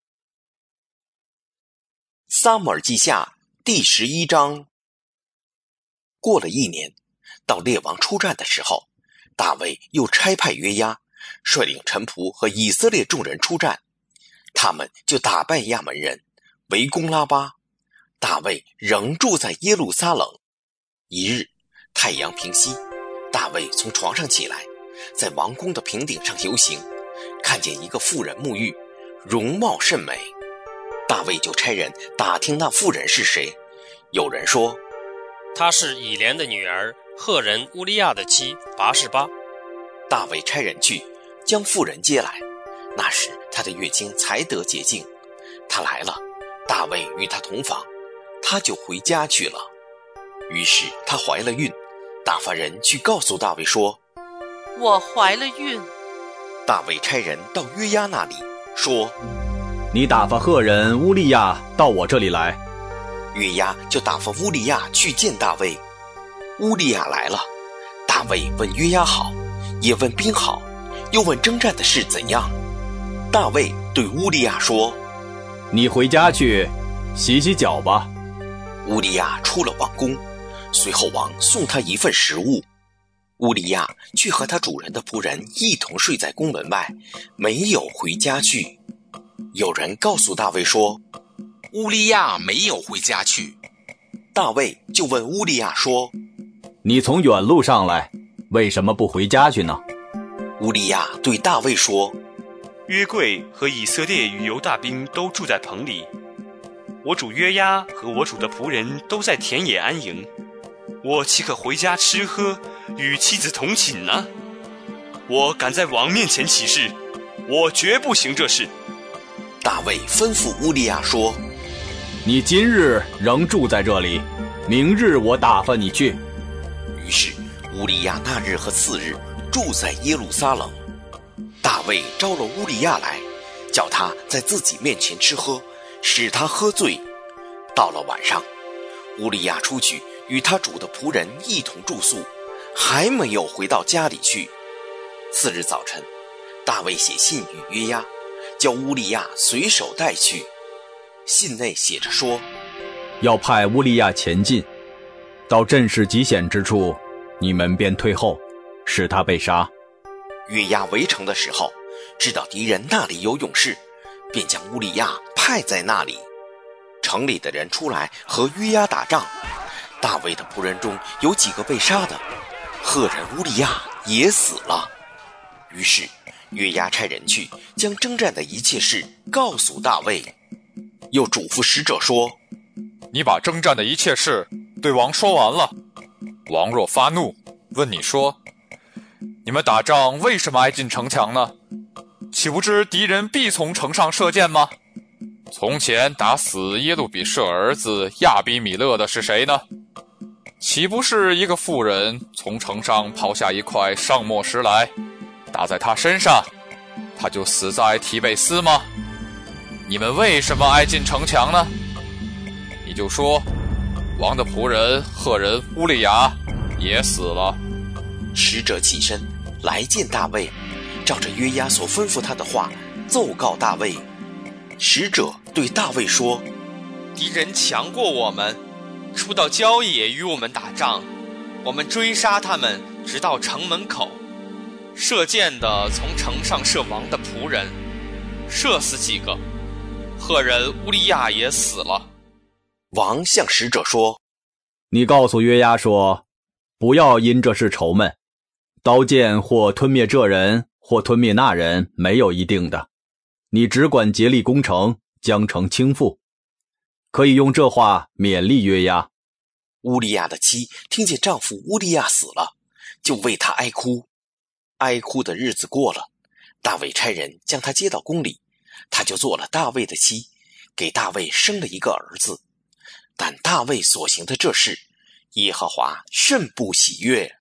撒母耳记下第11章。过了1年，到列王出战的时候，大卫又差派约押率领臣仆和以色列众人出战，他们就打败亚门人，围攻拉巴。大卫仍住在耶路撒冷。一日，太阳平西，大卫从床上起来，在王宫的平顶上游行，看见一个妇人沐浴，容貌甚美。大卫就差人打听那妇人是谁。有人说， 她是以莲的女儿赫人乌利亚的妻拔示巴。 大卫差人去将妇人接来，那时她的月经才得洁净。她来了，大卫与她同房，她就回家去了。于是她怀了孕，打发人去告诉大卫说， 我怀了孕。 大卫差人到约押那里说， 你打发赫人乌利亚到我这里来。 约押就打发乌利亚去见大卫。乌利亚来了，大卫问约押好，也问兵好，又问征战的事怎样。大卫对乌利亚说， 你回家去洗洗脚吧。 乌利亚出了王宫，随后王送他一份食物。乌利亚去和他主人的仆人一同睡在宫门外，没有回家去。有人告诉大卫说， 乌利亚没有回家去。 大卫就问乌利亚说， 你从远路上来，为什么不回家去呢？ 乌利亚对大卫说， 约柜和以色列与犹大兵都住在棚里，我主约押和我主的仆人都在田野安营，我岂可回家吃喝，与妻子同寝呢？我敢在王面前起誓，我绝不行这事。 大卫吩咐乌利亚说， 你今日仍住在这里，明日我打发你去。 于是乌利亚那日和次日住在耶路撒冷。大卫招了乌利亚来，叫他在自己面前吃喝，使他喝醉。到了晚上，乌利亚出去与他主的仆人一同住宿，还没有回到家里去。次日早晨，大卫写信与约押，叫乌利亚随手带去。信内写着说， 要派乌利亚前进，到阵势极险之处，你们便退后，使他被杀。 约押围城的时候，知道敌人那里有勇士，便将乌利亚派在那里。城里的人出来和约押打仗，大卫的仆人中有几个被杀的，赫人乌利亚也死了。于是约押差人去将征战的一切事告诉大卫，又嘱咐使者说， 你把征战的一切事对王说完了，王若发怒，问你说，你们打仗为什么挨进城墙呢？岂不知敌人必从城上射箭吗？从前打死耶路比舍儿子亚比米勒的是谁呢？岂不是一个妇人从城上抛下一块上墨石来，打在他身上，他就死在提贝斯吗？你们为什么挨进城墙呢？你就说，王的仆人赫人乌利亚也死了。 使者起身来见大卫，照着约押所吩咐他的话奏告大卫。使者对大卫说， 敌人强过我们，出到郊野与我们打仗，我们追杀他们， 直到城门口。射箭的从城上射王的仆人，射死几个，赫人乌利亚也死了。 王向使者说： 你告诉约押说，不要因这事愁闷，刀剑或吞灭这人或吞灭那人没有一定的，你只管竭力攻城，将城倾覆。可以用这话勉励约押。 乌利亚的妻听见丈夫乌利亚死了，就为他哀哭。哀哭的日子过了，大卫差人将他接到宫里，他就做了大卫的妻，给大卫生了一个儿子。但大卫所行的这事，耶和华甚不喜悦。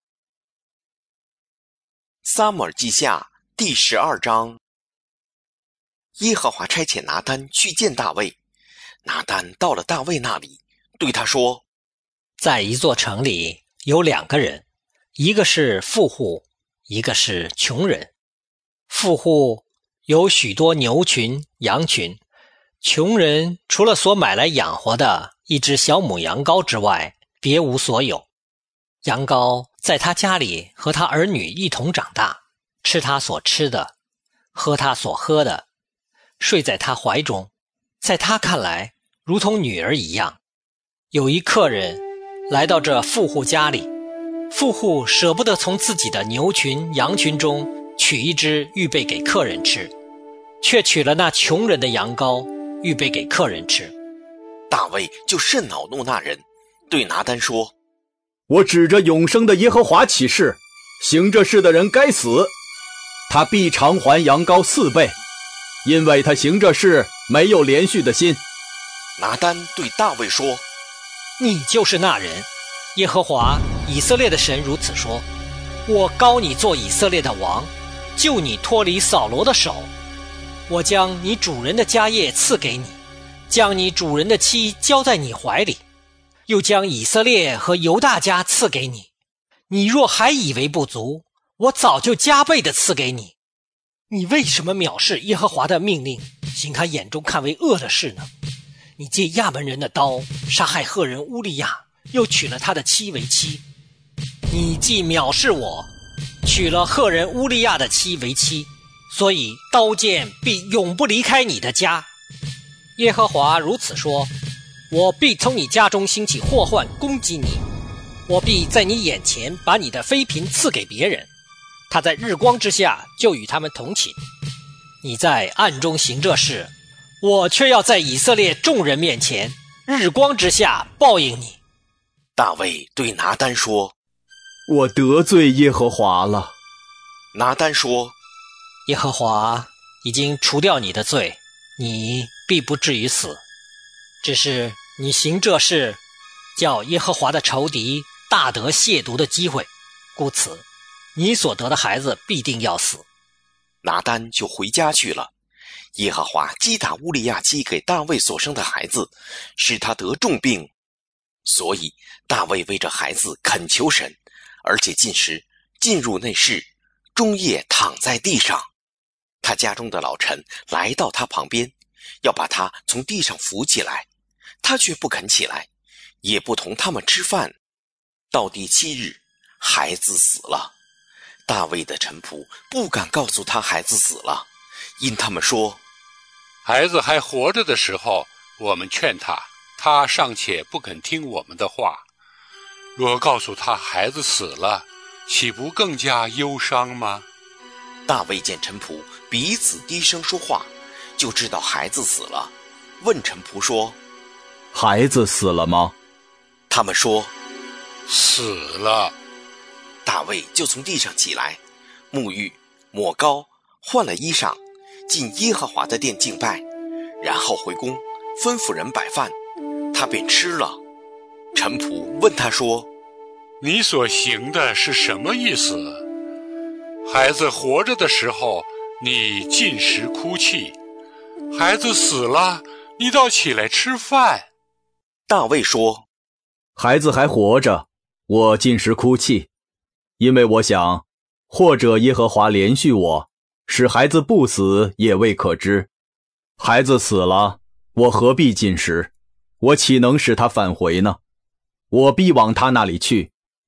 撒母耳记下第12章。耶和华差遣拿单去见大卫。拿单到了大卫那里，对他说： 在一座城里有2个人，一个是富户，一个是穷人。富户有许多牛群羊群，穷人除了所买来养活的一只小母羊羔之外，别无所有。羊羔在他家里和他儿女一同长大，吃他所吃的，喝他所喝的，睡在他怀中，在他看来如同女儿一样。有一客人来到这富户家里，富户舍不得从自己的牛群羊群中取一只预备给客人吃，却取了那穷人的羊羔预备给客人吃。 大卫就甚恼怒那人，对拿单说： 我指着永生的耶和华起誓，行这事的人该死，他必偿还羊羔4倍，因为他行这事没有连续的心。 拿单对大卫说： 你就是那人，耶和华以色列的神如此说，我膏你做以色列的王，救你脱离扫罗的手。我将你主人的家业赐给你，将你主人的妻交在你怀里，又将以色列和犹大家赐给你。你若还以为不足，我早就加倍的赐给你。你为什么藐视耶和华的命令，行他眼中看为恶的事呢？你借亚门人的刀杀害赫人乌利亚，又娶了他的妻为妻。你既藐视我，娶了赫人乌利亚的妻为妻，所以刀剑必永不离开你的家。耶和华如此说，我必从你家中兴起祸患攻击你，我必在你眼前把你的妃嫔赐给别人，他在日光之下就与他们同寝。你在暗中行这事，我却要在以色列众人面前日光之下报应你。 大卫对拿单说： 我得罪耶和华了。 拿单说： 耶和华已经除掉你的罪，你必不至于死。只是你行这事，叫耶和华的仇敌大得亵渎的机会，故此你所得的孩子必定要死。 拿单就回家去了。耶和华击打乌利亚妻给大卫所生的孩子，使他得重病，所以大卫为这孩子恳求神，而且进食，进入内室，终夜躺在地上。他家中的老臣来到他旁边，要把他从地上扶起来，他却不肯起来，也不同他们吃饭。到第7日，孩子死了。大卫的臣仆不敢告诉他孩子死了，因他们说： 孩子还活着的时候，我们劝他，他尚且不肯听我们的话。若告诉他孩子死了，岂不更加忧伤吗？ 大卫见臣仆彼此低声说话，就知道孩子死了，问臣仆说： 孩子死了吗？ 他们说： 死了。 大卫就从地上起来，沐浴，抹膏，换了衣裳，进耶和华的殿敬拜，然后回宫，吩咐人摆饭，他便吃了。臣仆问他说： 你所行的是什么意思？孩子活着的时候，你进食哭泣；孩子死了，你倒起来吃饭。 大卫说： 孩子还活着，我进食哭泣，因为我想，或者耶和华怜恤我，使孩子不死也未可知。孩子死了，我何必进食？我岂能使他返回呢？我必往他那里去，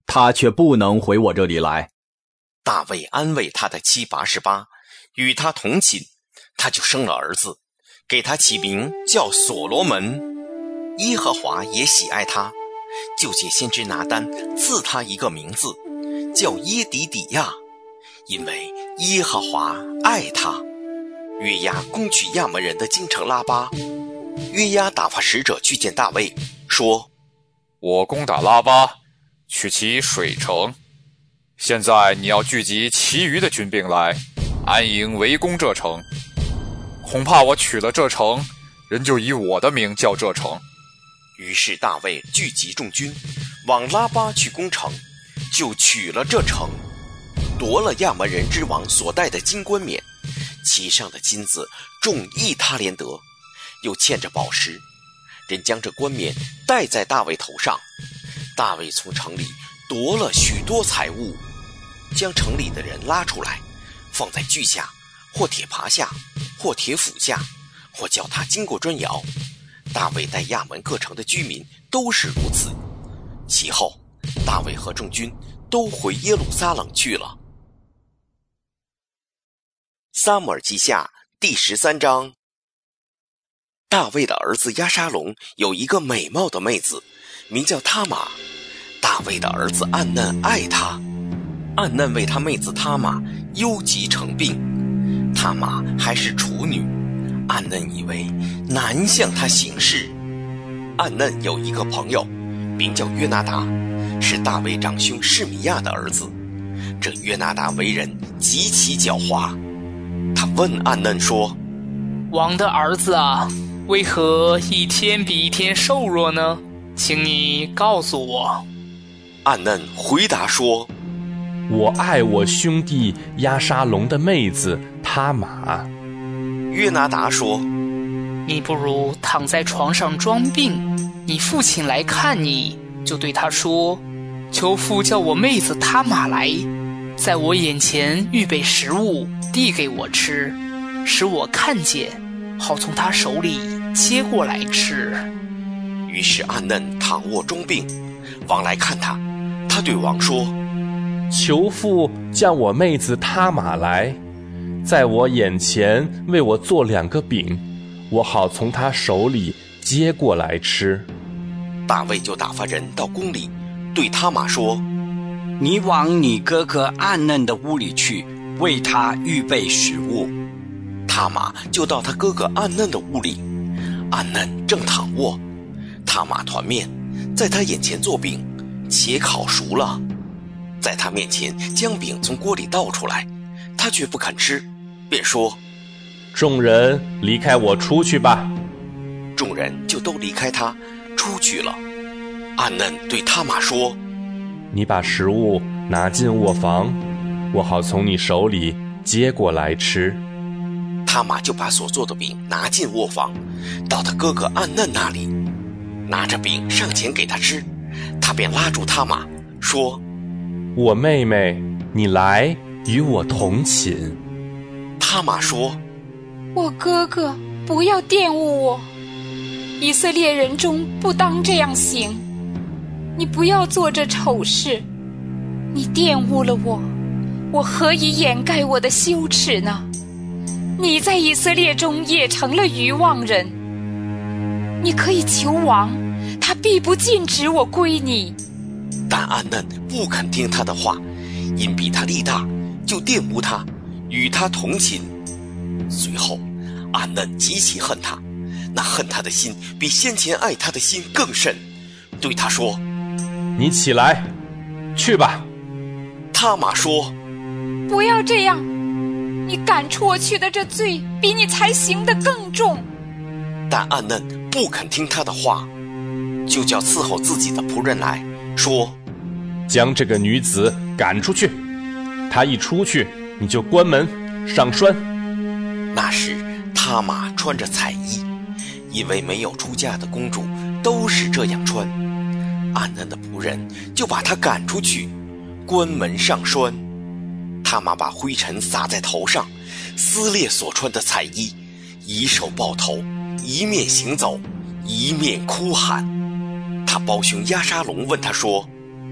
他却不能回我这里来。 大卫安慰他的妻拔示巴，与他同寝，他就生了儿子，给他起名叫所罗门。耶和华也喜爱他，就借先知拿单赐他一个名字，叫耶底底亚，因为耶和华爱他。约押攻取亚门人的京城拉巴，约押打发使者去见大卫，说： 我攻打拉巴，取其水城，现在你要聚集其余的军兵来，安营围攻这城。恐怕我取了这城，人就以我的名叫这城。 于是大卫聚集众军，往拉巴去攻城，就取了这城，夺了亚门人之王所戴的金冠冕，其上的金子重1他连得，又嵌着宝石。人将这冠冕戴在大卫头上。大卫从城里夺了许多财物，将城里的人拉出来，放在锯下，或铁耙下，或铁斧下，或叫他经过砖窑。大卫待亚门各城的居民都是如此。其后大卫和众军都回耶路撒冷去了。撒母耳记下第13章。大卫的儿子押沙龙有一个美貌的妹子，名叫他玛。大卫的儿子暗嫩爱她，暗嫩为他妹子他玛忧疾成病。他玛还是处女，暗嫩以为难向他行事。暗嫩有一个朋友，名叫约拿达，是大卫长兄示米亚的儿子。这约拿达为人极其狡猾。他问暗嫩说： 王的儿子啊，为何一天比一天瘦弱呢？请你告诉我。 暗嫩回答说： 我爱我兄弟押沙龙的妹子他玛。 约拿达说： 你不如躺在床上装病，你父亲来看你，就对他说：求父叫我妹子他玛来，在我眼前预备食物，递给我吃，使我看见，好从他手里接过来吃。 于是暗嫩躺卧装病，王来看他。他对王说： 求父叫我妹子他玛来，在我眼前为我做2个饼，我好从他手里接过来吃。 大卫就打发人到宫里，对他玛说： 你往你哥哥暗嫩的屋里去，为他预备食物。 他玛就到他哥哥暗嫩的屋里，暗嫩正躺卧，他玛团面在他眼前做饼，且烤熟了，在他面前将饼从锅里倒出来，他却不肯吃，便说： 众人离开我出去吧。 众人就都离开他出去了。暗嫩对他玛说： 你把食物拿进卧房，我好从你手里接过来吃。 他玛就把所做的饼拿进卧房，到他哥哥暗嫩那里，拿着饼上前给他吃。他便拉住他玛说： 我妹妹，你来与我同寝。 他玛说： 我哥哥，不要玷污我，以色列人中不当这样行。你不要做这丑事，你玷污了我，我何以掩盖我的羞耻呢？你在以色列中也成了愚妄人。你可以求王，他必不禁止我归你。 但暗嫩不肯听他的话，因比他力大，就玷污他，与他同寝。随后暗嫩极其恨他，那恨他的心比先前爱他的心更甚，对他说： 你起来，去吧。 他玛说： 不要这样，你赶出我去的这罪比你才行的更重。 但暗嫩不肯听他的话，就叫伺候自己的仆人来说： 将这个女子赶出去，她一出去，你就关门上栓。 那时他玛穿着彩衣，因为没有出嫁的公主都是这样穿。暗嫩的仆人就把她赶出去，关门上栓。他玛把灰尘撒在头上，撕裂所穿的彩衣，一手抱头，一面行走，一面哭喊。他胞兄押沙龙问他说：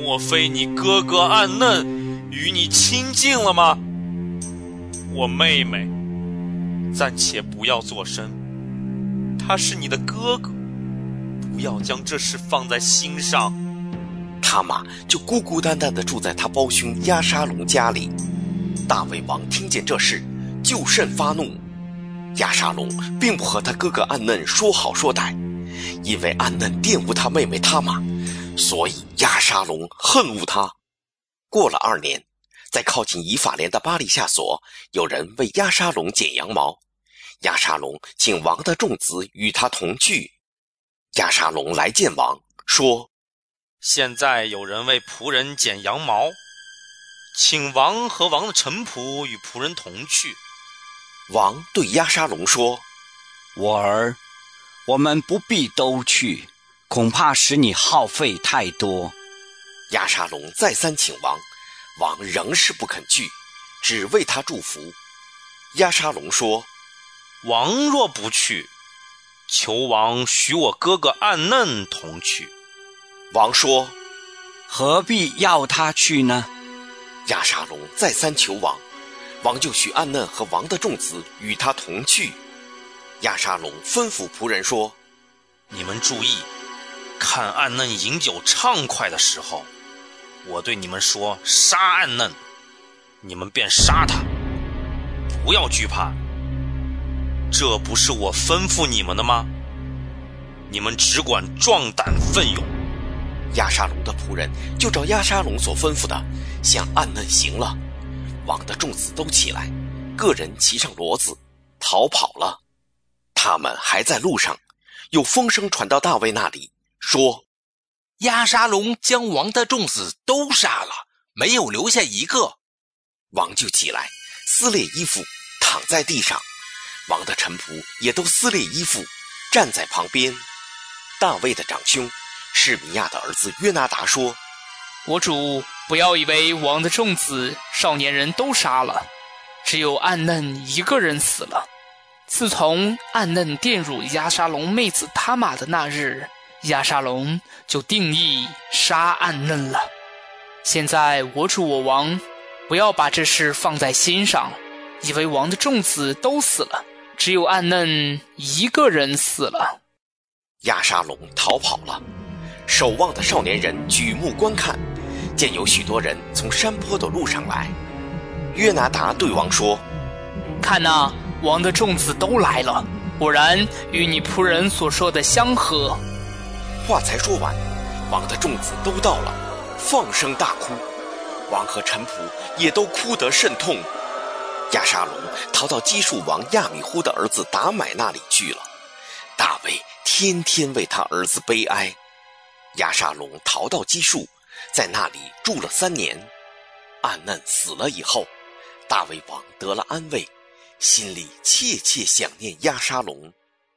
莫非你哥哥暗嫩与你亲近了吗？我妹妹，暂且不要作声，他是你的哥哥，不要将这事放在心上。 他玛就孤孤单单地住在他胞兄押沙龙家里。大卫王听见这事，就甚发怒。押沙龙并不和他哥哥暗嫩说好说歹，因为暗嫩玷污他妹妹他玛，所以押沙龙恨恶他。过了2年，在靠近以法莲的巴利夏所，有人为押沙龙剪羊毛。押沙龙请王的众子与他同去。押沙龙来见王，说： 现在有人为仆人剪羊毛，请王和王的臣仆与仆人同去。 王对押沙龙说： 我儿，我们不必都去，恐怕使你耗费太多。 押沙龙再三请王，王仍是不肯去，只为他祝福。押沙龙说： 王若不去，求王许我哥哥暗嫩同去。 王说： 何必要他去呢？ 押沙龙再三求王，王就许暗嫩和王的众子与他同去。押沙龙吩咐仆人说： 你们注意，看暗嫩饮酒畅快的时候，我对你们说杀暗嫩，你们便杀他，不要惧怕。这不是我吩咐你们的吗？你们只管壮胆奋勇。 押沙龙的仆人就照押沙龙所吩咐的向暗嫩行了。王的众子都起来，个人骑上骡子逃跑了。他们还在路上，有风声传到大卫那里，说： 押沙龙将王的众子都杀了，没有留下一个。 王就起来，撕裂衣服，躺在地上。王的臣仆也都撕裂衣服，站在旁边。大卫的长兄示米亚的儿子约拿达说： 我主，不要以为王的众子少年人都杀了，只有暗嫩一个人死了。自从暗嫩玷辱押沙龙妹子他玛的那日，押沙龙就定义杀暗嫩了。现在我主我王，不要把这事放在心上，以为王的众子都死了，只有暗嫩一个人死了。 押沙龙逃跑了。守望的少年人举目观看，见有许多人从山坡的路上来。约拿达对王说： 看哪，王的众子都来了，果然与你仆人所说的相合。 话才说完，王的众子都到了，放声大哭。王和臣仆也都哭得甚痛。押沙龙逃到基述王亚米忽的儿子达买那里去了。大卫天天为他儿子悲哀。押沙龙逃到基述，在那里住了3年。暗嫩死了以后，大卫王得了安慰，心里切切想念押沙龙。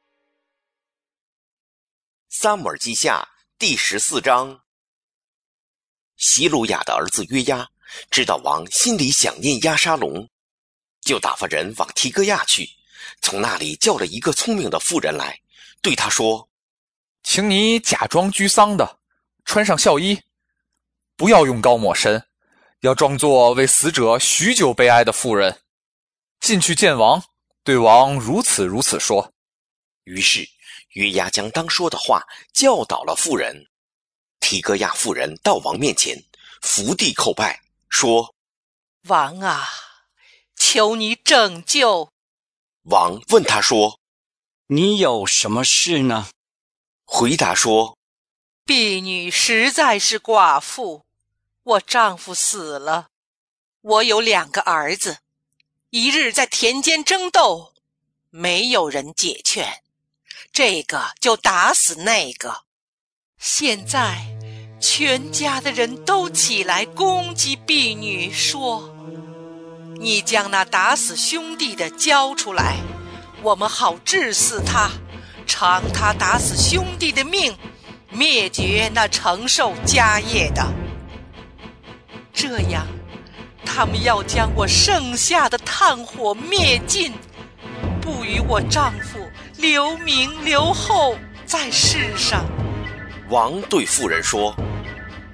撒母耳记下第14章。希鲁雅的儿子约押知道王心里想念押沙龙，就打发人往提哥亚去，从那里叫了一个聪明的妇人来，对他说： 请你假装居丧的，穿上孝衣，不要用膏抹身，要装作为死者许久悲哀的妇人，进去见王，对王如此如此说。 于是约押将当说的话教导了妇人。提哥亚妇人到王面前，伏地叩拜，说： 王啊，求你拯救。 王问他说： 你有什么事呢？ 回答说： 婢女实在是寡妇，我丈夫死了，我有2个儿子，一日在田间争斗，没有人解劝，这个就打死那个。现在全家的人都起来攻击婢女，说：你将那打死兄弟的交出来，我们好治死他，偿他打死兄弟的命，灭绝那承受家业的。这样他们要将我剩下的炭火灭尽，不与我丈夫留名留后在世上。 王对妇人说：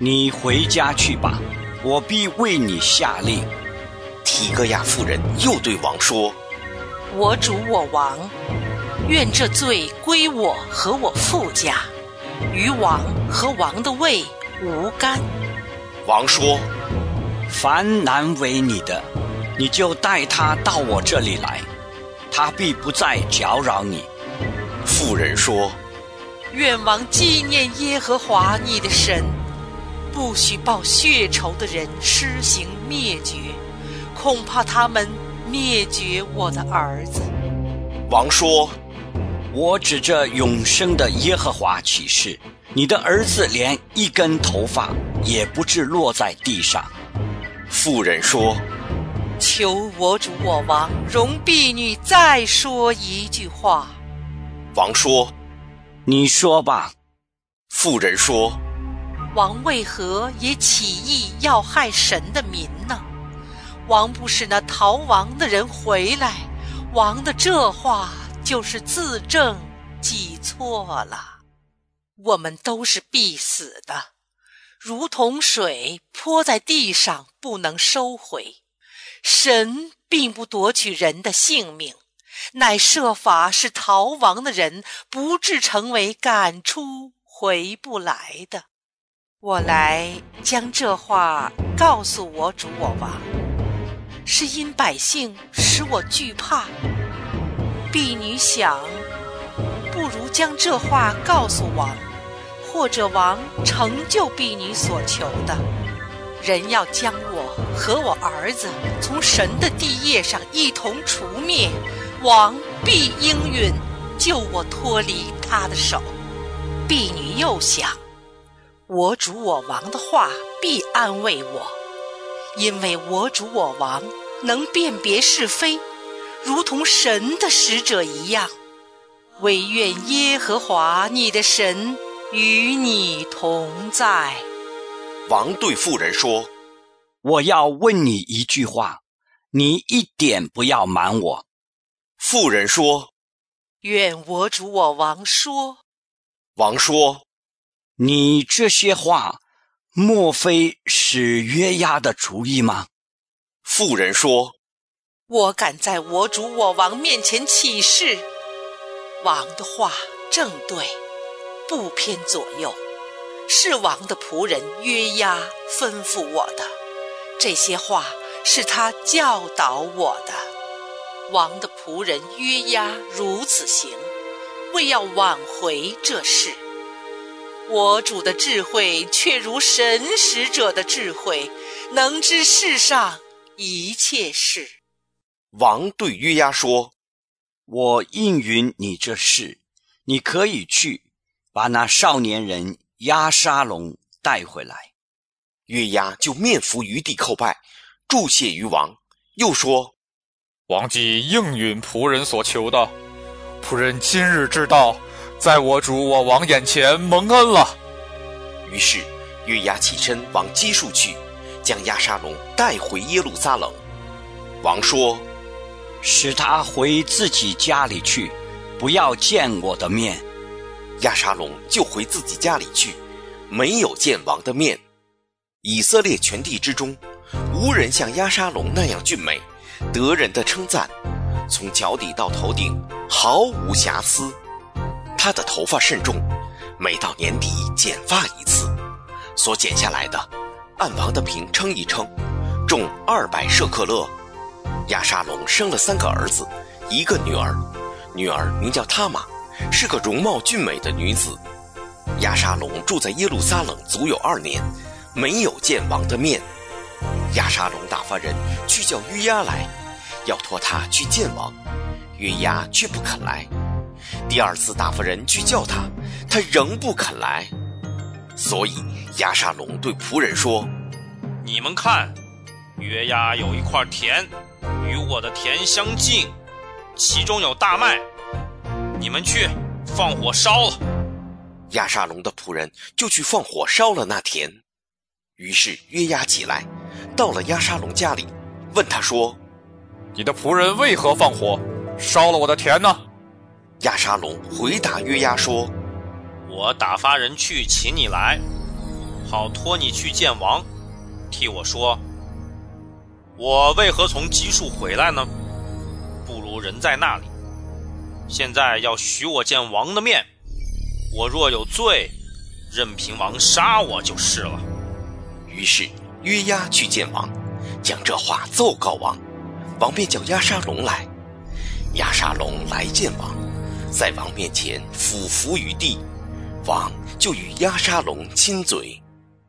你回家去吧，我必为你下令。 提戈亚妇人又对王说： 我主我王，愿这罪归我和我父家，与王和王的位无干。 王说： 凡难为你的，你就带他到我这里来，他必不再搅扰你。 妇人说： 愿王纪念耶和华你的神，不许报血仇的人施行灭绝，恐怕他们灭绝我的儿子。 王说： 我指着永生的耶和华起誓，你的儿子连一根头发也不致落在地上。 妇人说： 求我主我王容婢女再说一句话。 王说： 你说吧。 妇人说： 王为何也起意要害神的民呢？王不使那逃亡的人回来，王的这话就是自证记错了。我们都是必死的，如同水泼在地上不能收回。神并不夺取人的性命，乃设法使逃亡的人不致成为赶出回不来的。我来将这话告诉我主我王，是因百姓使我惧怕。婢女想，不如将这话告诉王，或者王成就婢女所求的。人要将我和我儿子从神的地业上一同除灭，王必应允救我脱离他的手。婢女又想，我主我王的话必安慰我，因为我主我王能辨别是非，如同神的使者一样。惟愿耶和华你的神与你同在。 王对妇人说： 我要问你一句话，你一点不要瞒我。 妇人说： 愿我主我王说。 王说： 你这些话莫非是约押的主意吗？ 妇人说： 我敢在我主我王面前起誓，王的话正对，不偏左右，是王的仆人约押吩咐我的，这些话是他教导我的。王的仆人约押如此行，为要挽回这事。我主的智慧却如神使者的智慧，能知世上一切事。 王对约押说： 我应允你这事，你可以去把那少年人押沙龙带回来。 约押就面伏于地叩拜，祝谢于王，又说： 王既应允仆人所求的，仆人今日知道，在我主我王眼前蒙恩了。 于是约押起身往基述去，将押沙龙带回耶路撒冷。王说： 使他回自己家里去，不要见我的面。 押沙龙就回自己家里去，没有见王的面。以色列全地之中，无人像押沙龙那样俊美，得人的称赞，从脚底到头顶毫无瑕疵。他的头发甚重，每到年底剪发一次，所剪下来的按王的平称一称，重200舍克勒。押沙龙生了3个儿子，1个女儿，女儿名叫他玛，是个容貌俊美的女子。押沙龙住在耶路撒冷足有2年，没有见王的面。押沙龙打发人去叫约押来，要托他去见王，约押却不肯来。第2次打发人去叫他，他仍不肯来。所以押沙龙对仆人说： 你们看，约押有一块田，与我的田相近，其中有大麦，你们去放火烧了。 押沙龙的仆人就去放火烧了那田。于是约押起来，到了押沙龙家里，问他说： 你的仆人为何放火烧了我的田呢？ 押沙龙回答约押说： 我打发人去请你来， 好托你去见王，替我说，我为何从基述回来呢？不如人在那里。现在要许我见王的面，我若有罪，任凭王杀我就是了。 于是约押去见王，将这话奏告王，王便叫押沙龙来。押沙龙来见王，在王面前俯伏于地，王就与押沙龙亲嘴。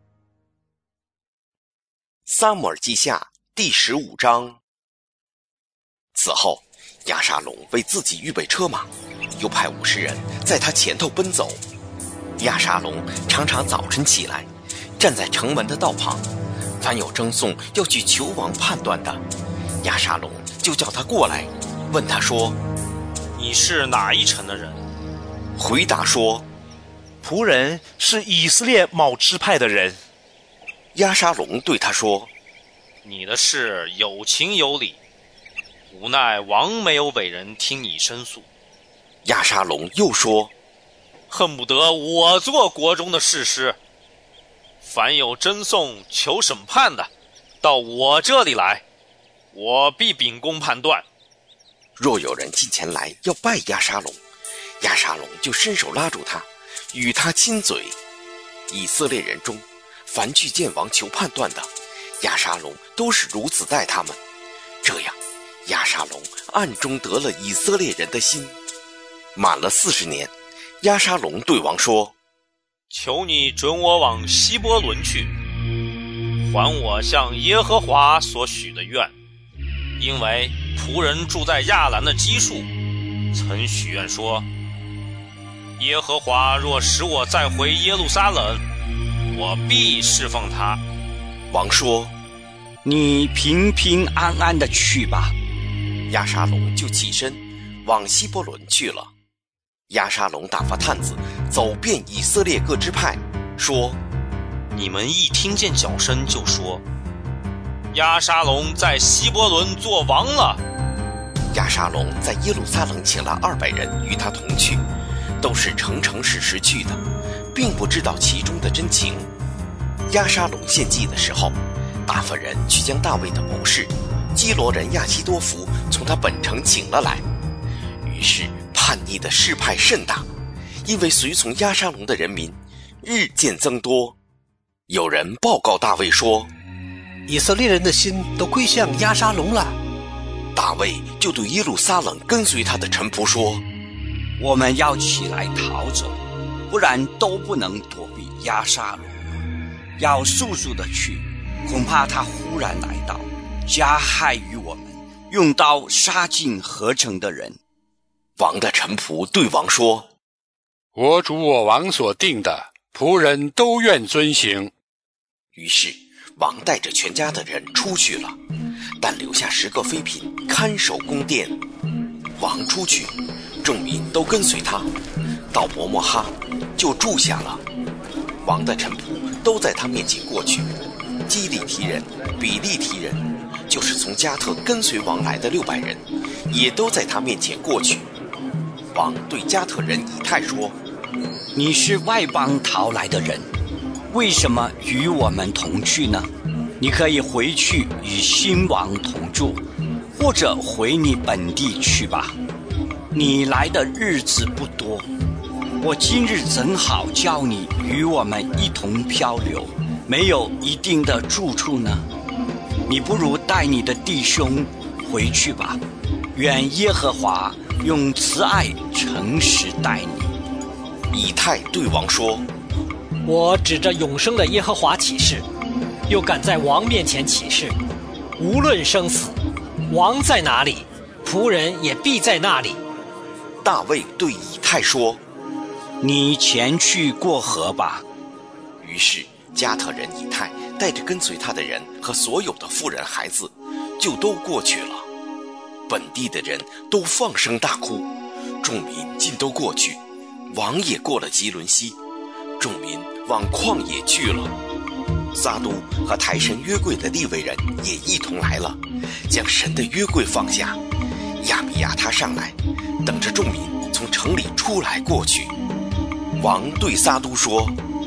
撒母耳记下第15章。此后，押沙龙为自己预备车马，又派50人在他前头奔走。押沙龙常常早晨起来，站在城门的道旁，凡有争讼要去求王判断的，押沙龙就叫他过来，问他说：“ 你是哪一城的人？” 回答说：“ 仆人是以色列某支派的人。” 押沙龙对他说：“ 你的事有情有理，无奈王没有委人听你申诉。” 押沙龙又说：“ 恨不得我做国中的士师，凡有争讼求审判的，到我这里来，我必秉公判断。” 若有人近前来要拜押沙龙，押沙龙就伸手拉住他，与他亲嘴。以色列人中凡去见王求判断的，押沙龙都是如此待他们。这样，押沙龙暗中得了以色列人的心。满了40年，押沙龙对王说：“ 求你准我往希伯伦去，还我向耶和华所许的愿，因为仆人住在亚兰的基述，曾许愿说，耶和华若使我再回耶路撒冷，我必侍奉他。” 王说：“ 你平平安安的去吧。” 押沙龙就起身往希伯伦去了。押沙龙打发探子走遍以色列各支派，说：“ 你们一听见脚声就说，押沙龙在希伯伦做王了。” 押沙龙在耶路撒冷请了200人与他同去，都是诚诚实实去的，并不知道其中的真情。押沙龙献祭的时候，打发人去将大卫的谋士基罗人亚希多弗从他本城请了来。于是叛逆的势派甚大，因为随从押沙龙的人民日渐增多。有人报告大卫说：“ 以色列人的心都归向押沙龙了。” 大卫就对耶路撒冷跟随他的臣仆说：“ 我们要起来逃走，不然都不能躲避押沙龙。要速速的去，恐怕他忽然来到，加害于我们，用刀杀尽合城的人。” 王的臣仆对王说：“ 我主我王所定的，仆人都愿遵行。” 于是王带着全家的人出去了，但留下10个妃嫔看守宫殿。王出去，众民都跟随他，到伯摩哈就住下了。王的臣仆都在他面前过去，基利提人、比利提人，就是从加特跟随王来的600人，也都在他面前过去。王对加特人以太说：“ 你是外邦逃来的人，为什么与我们同去呢？你可以回去与新王同住，或者回你本地去吧。你来的日子不多，我今日怎好叫你与我们一同漂流，没有一定的住处呢？你不如带你的弟兄回去吧。愿耶和华用慈爱诚实待你。” 以太对王说：“ 我指着永生的耶和华起誓，又敢在王面前起誓，无论生死，王在哪里，仆人也必在那里。” 大卫对以太说：“ 你前去过河吧。” 于是加特人以太带着跟随他的人和所有的妇人孩子，就都过去了。本地的人都放声大哭，众民尽都过去。王也过了基伦西，众民往旷野去了。撒都和抬神约柜的利未人也一同来了，将神的约柜放下。亚比亚他上来，等着众民从城里出来过去。王对撒都说：“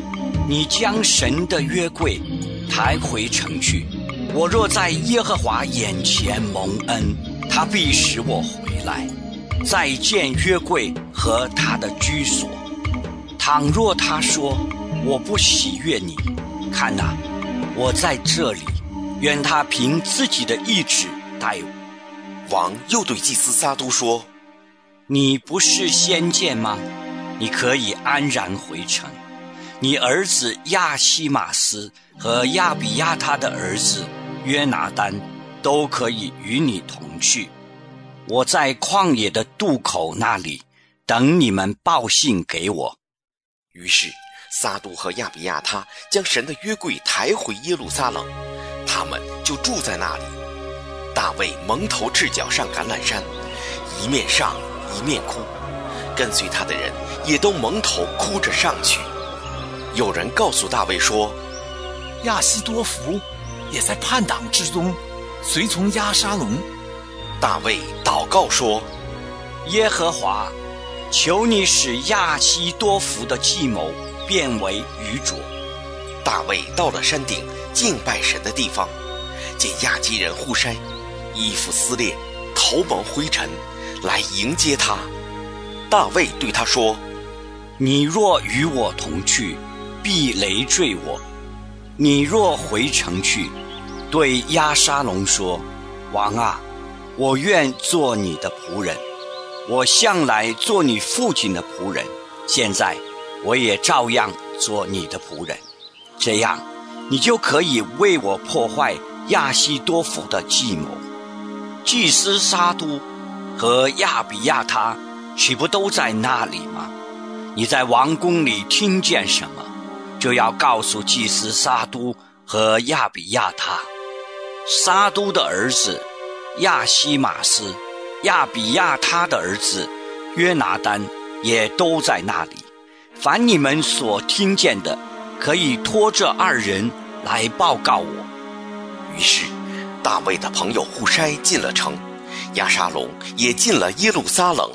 你将神的约柜抬回城去。我若在耶和华眼前蒙恩，他必使我回来，再见约柜和他的居所。倘若他说我不喜悦你，看哪，我在这里，愿他凭自己的意志待我。 王又对祭司撒督说： 你不是先见吗？你可以安然回城。你儿子亚西马斯和亚比亚他的儿子约拿单都可以与你同去。我在旷野的渡口那里等你们报信给我。 于是撒督和亚比亚他将神的约柜抬回耶路撒冷，他们就住在那里。大卫蒙头赤脚上橄榄山，一面上一面哭，跟随他的人也都蒙头哭着上去。有人告诉大卫说， 亚希多弗也在叛党之中，随从押沙龙。 大卫祷告说， 耶和华，求你使亚希多弗的计谋变为愚拙。 大卫到了山顶敬拜神的地方，见亚基人户筛衣服撕裂，头蒙灰尘，来迎接他。大卫对他说， 你若与我同去，必累赘我。你若回城去，对押沙龙说，王啊，我愿做你的仆人，我向来做你父亲的仆人，现在我也照样做你的仆人。这样你就可以为我破坏亚希多弗的计谋。祭司撒督和亚比亚他岂不都在那里吗？你在王宫里听见什么，就要告诉祭司撒督和亚比亚他。撒督的儿子亚西马斯，亚比亚他的儿子约拿单也都在那里。凡你们所听见的，可以托这二人来报告我。 于是大卫的朋友户筛进了城，押沙龙也进了耶路撒冷。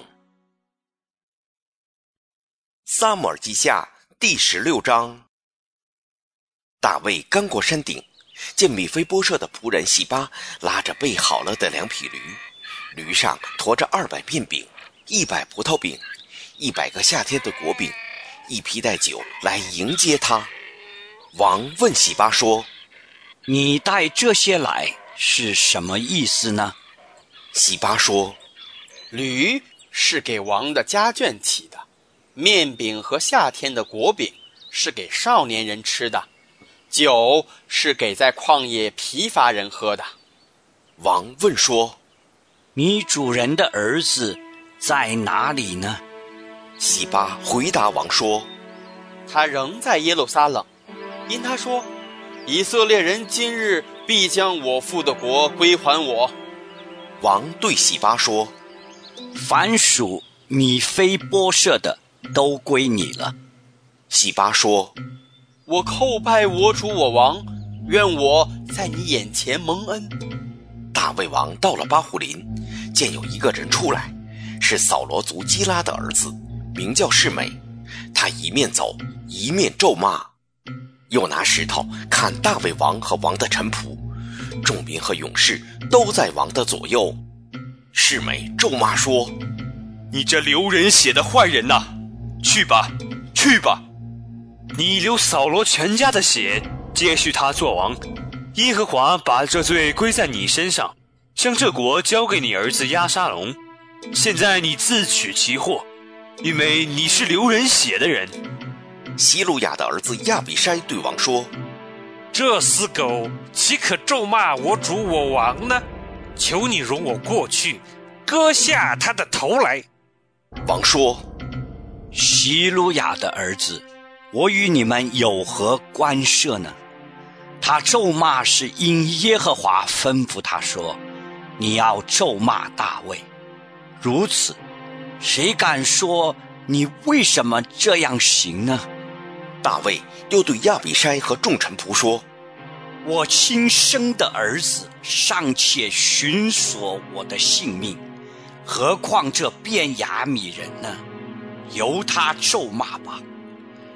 撒母耳记下第16章。大卫刚过山顶，见米非波设的仆人洗巴拉着备好了的2匹驴，驴上驮着200面饼，100葡萄饼，100个夏天的果饼，1皮带酒来迎接他。王问洗巴说， 你带这些来是什么意思呢？ 洗巴说， 驴是给王的家眷骑的，面饼和夏天的果饼是给少年人吃的，酒是给在旷野疲乏人喝的。 王问说， 你主人的儿子在哪里呢？ 洗巴回答王说， 他仍在耶路撒冷，因他说，以色列人今日必将我父的国归还我。 王对洗巴说， 凡属米非波设的都归你了。 洗巴说， 我叩拜我主我王，愿我在你眼前蒙恩。 大卫王到了巴户林，见有一个人出来，是扫罗族基拉的儿子，名叫示每。他一面走一面咒骂，又拿石头砍大卫王和王的臣仆，众民和勇士都在王的左右。示每咒骂说， 你这流人血的坏人哪，去吧去吧，你流扫罗全家的血，接续他做王。耶和华把这罪归在你身上，将这国交给你儿子押沙龙。现在你自取其祸，因为你是流人血的人。 希路亚的儿子亚比筛对王说， 这死狗岂可咒骂我主我王呢？求你容我过去，割下他的头来。 王说， 希路亚的儿子，我与你们有何关涉呢？他咒骂是因耶和华吩咐他说，你要咒骂大卫。如此，谁敢说你为什么这样行呢？ 大卫又对亚比筛和众臣仆说， 我亲生的儿子尚且寻索我的性命，何况这便雅悯人呢？由他咒骂吧。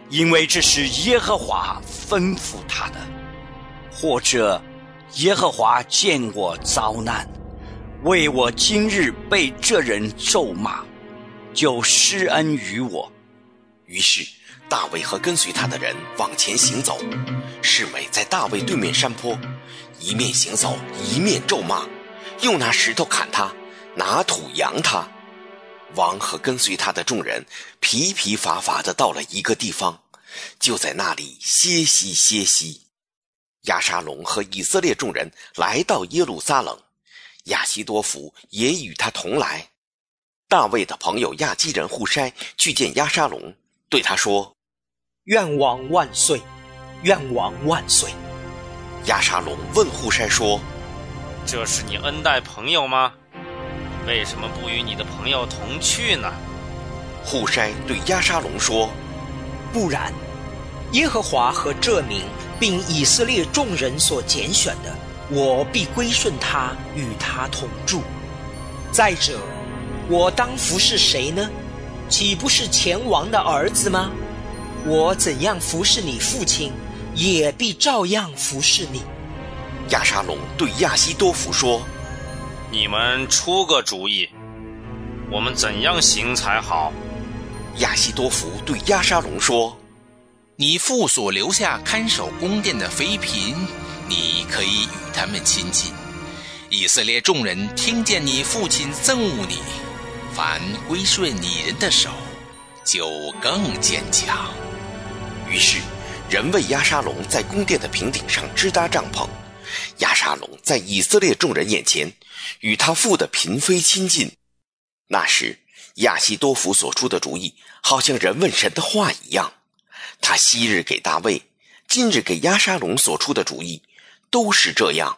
因为这是耶和华吩咐他的。或者耶和华见我遭难，为我今日被这人咒骂，就施恩于我。 于是大卫和跟随他的人往前行走，示每在大卫对面山坡，一面行走一面咒骂，又拿石头砍他，拿土扬他。王和跟随他的众人疲疲乏乏地到了一个地方，就在那里歇息。押沙龙和以色列众人来到耶路撒冷，亚希多弗也与他同来。大卫的朋友亚基人户筛去见押沙龙，对他说： 愿王万岁，愿王万岁。 押沙龙问户筛说： 这是你恩待朋友吗？为什么不与你的朋友同去呢？ 户筛对押沙龙说： 不然，耶和华和这民并以色列众人所拣选的，我必归顺他，与他同住。再者，我当服侍谁呢？岂不是前王的儿子吗？我怎样服侍你父亲，也必照样服侍你。 押沙龙对亚希多弗说： 你们出个主意，我们怎样行才好？ 亚希多弗对押沙龙说： 你父所留下看守宫殿的妃嫔，你可以与他们亲近。以色列众人听见你父亲憎恶你，凡归顺你人的手，就更坚强。 于是人为押沙龙在宫殿的平顶上支搭帐篷，押沙龙在以色列众人眼前与他父的嫔妃亲近。那时亚希多弗所出的主意好像人问神的话一样，他昔日给大卫，今日给押沙龙所出的主意都是这样。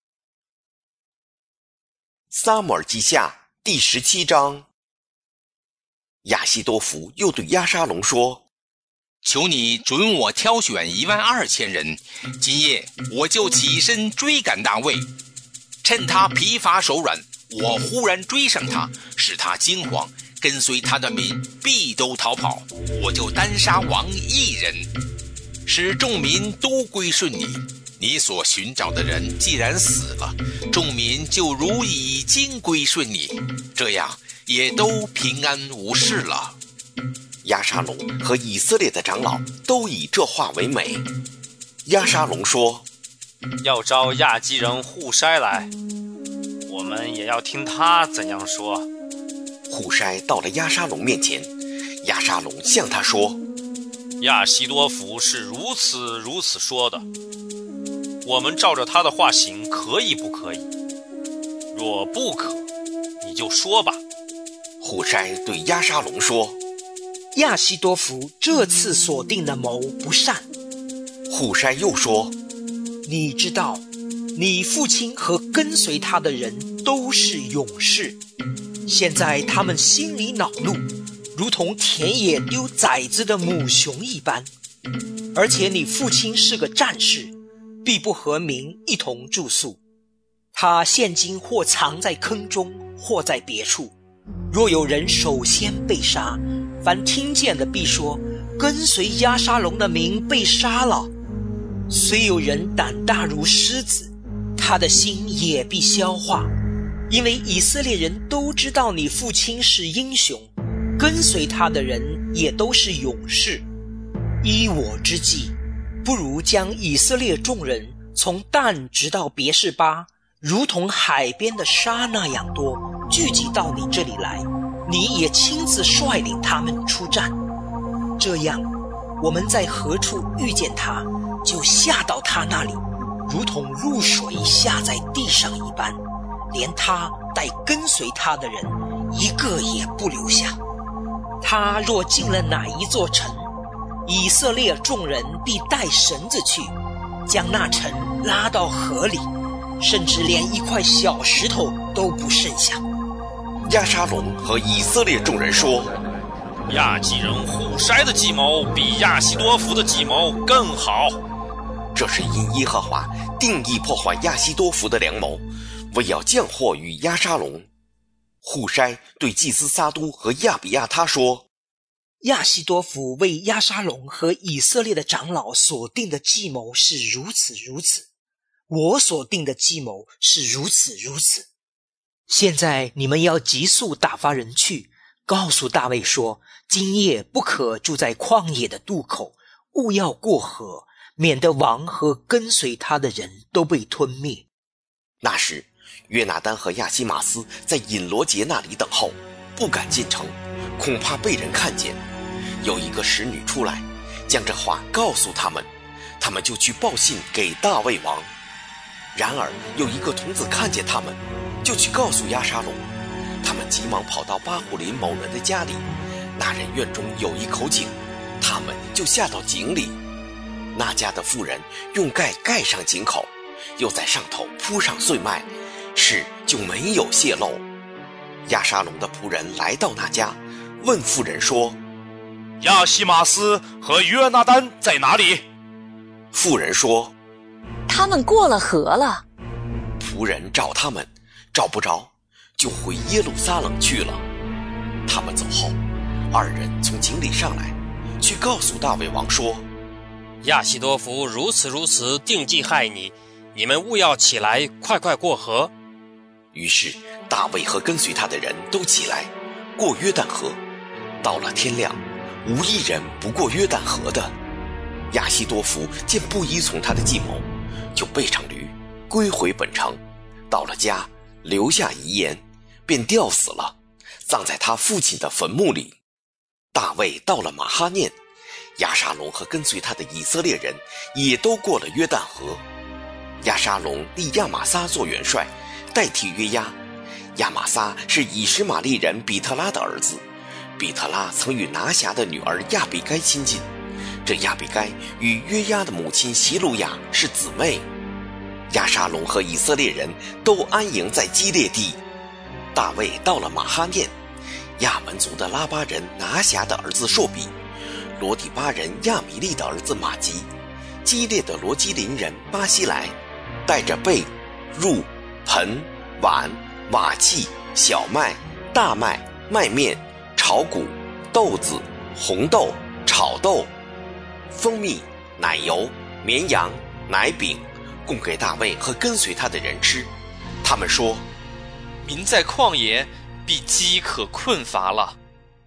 撒母耳记下第17章。亚希多弗又对押沙龙说： 求你准我挑选12000人，今夜我就起身追赶大卫，趁他疲乏手软，我忽然追上他，使他惊慌，跟随他的民必都逃跑，我就单杀王一人，使众民都归顺你。你所寻找的人既然死了，众民就如已经归顺你，这样也都平安无事了。 押沙龙和以色列的长老都以这话为美。押沙龙说： 要招亚基人户筛来，我们也要听他怎样说。 户筛到了押沙龙面前，押沙龙向他说： 亚希多弗是如此说的，我们照着他的话行，可以不可以？若不可，你就说吧。 户筛对押沙龙说： 亚希多弗这次所定的谋不善。 户筛又说： 你知道，你父亲和跟随他的人都是勇士，现在他们心里恼怒，如同田野丢崽子的母熊一般。而且你父亲是个战士，必不和民一同住宿。他现今或藏在坑中，或在别处。若有人首先被杀，凡听见的必说，跟随押沙龙的民被杀了。虽有人胆大如狮子，他的心也必消化，因为以色列人都知道你父亲是英雄，跟随他的人也都是勇士。依我之计，不如将以色列众人从但直到别是巴，如同海边的沙那样多，聚集到你这里来，你也亲自率领他们出战。这样，我们在何处遇见他，就下到他那里，如同露水下在地上一般，连他带跟随他的人一个也不留下。他若进了哪一座城，以色列众人必带绳子去，将那城拉到河里，甚至连一块小石头都不剩下。 押沙龙和以色列众人说： 亚基人户筛的计谋比亚希多弗的计谋更好。 这是因耶和华定义破坏亚希多弗的良谋，为要降祸于押沙龙。户筛对祭司撒都和亚比亚他说： 亚希多弗为押沙龙和以色列的长老所定的计谋是如此如此，我所定的计谋是如此如此。现在你们要急速打发人去，告诉大卫说，今夜不可住在旷野的渡口，勿要过河，免得王和跟随他的人都被吞灭。 那时约拿单和亚西马斯在隐罗节那里等候，不敢进城，恐怕被人看见。有一个使女出来，将这话告诉他们，他们就去报信给大卫王。然而有一个童子看见他们，就去告诉押沙龙。他们急忙跑到巴户林某人的家里，那人院中有一口井，他们就下到井里。那家的妇人用盖盖上井口，又在上头铺上碎麦，事就没有泄露。押沙龙的仆人来到那家，问妇人说， 亚西马斯和约拿单在哪里？ 妇人说， 他们过了河了。 仆人找他们，找不着，就回耶路撒冷去了。他们走后，二人从井里上来，去告诉大卫王说， 亚希多弗如此如此定计害你，你们务要起来，快快过河。 于是大卫和跟随他的人都起来，过约旦河。到了天亮，无一人不过约旦河的。亚希多弗见不依从他的计谋，就背上驴，归回本城。到了家，留下遗言，便吊死了，葬在他父亲的坟墓里。大卫到了马哈念，押沙龙和跟随他的以色列人也都过了约旦河。押沙龙立亚玛撒做元帅，代替约押。亚玛撒是以实玛利人比特拉的儿子，比特拉曾与拿辖的女儿亚比该亲近，这亚比该与约押的母亲席鲁雅是姊妹。押沙龙和以色列人都安营在基列地。大卫到了马哈念，亚门族的拉巴人拿辖的儿子朔比，罗底巴人亚米利的儿子马吉，基列的罗基林人巴西来，带着贝、褥、盆、碗、瓦器、小麦、大麦、麦面、炒谷、豆子、红豆、炒豆、蜂蜜、奶油、绵羊、奶饼，供给大卫和跟随他的人吃。他们说， 民在旷野必饥渴困乏了。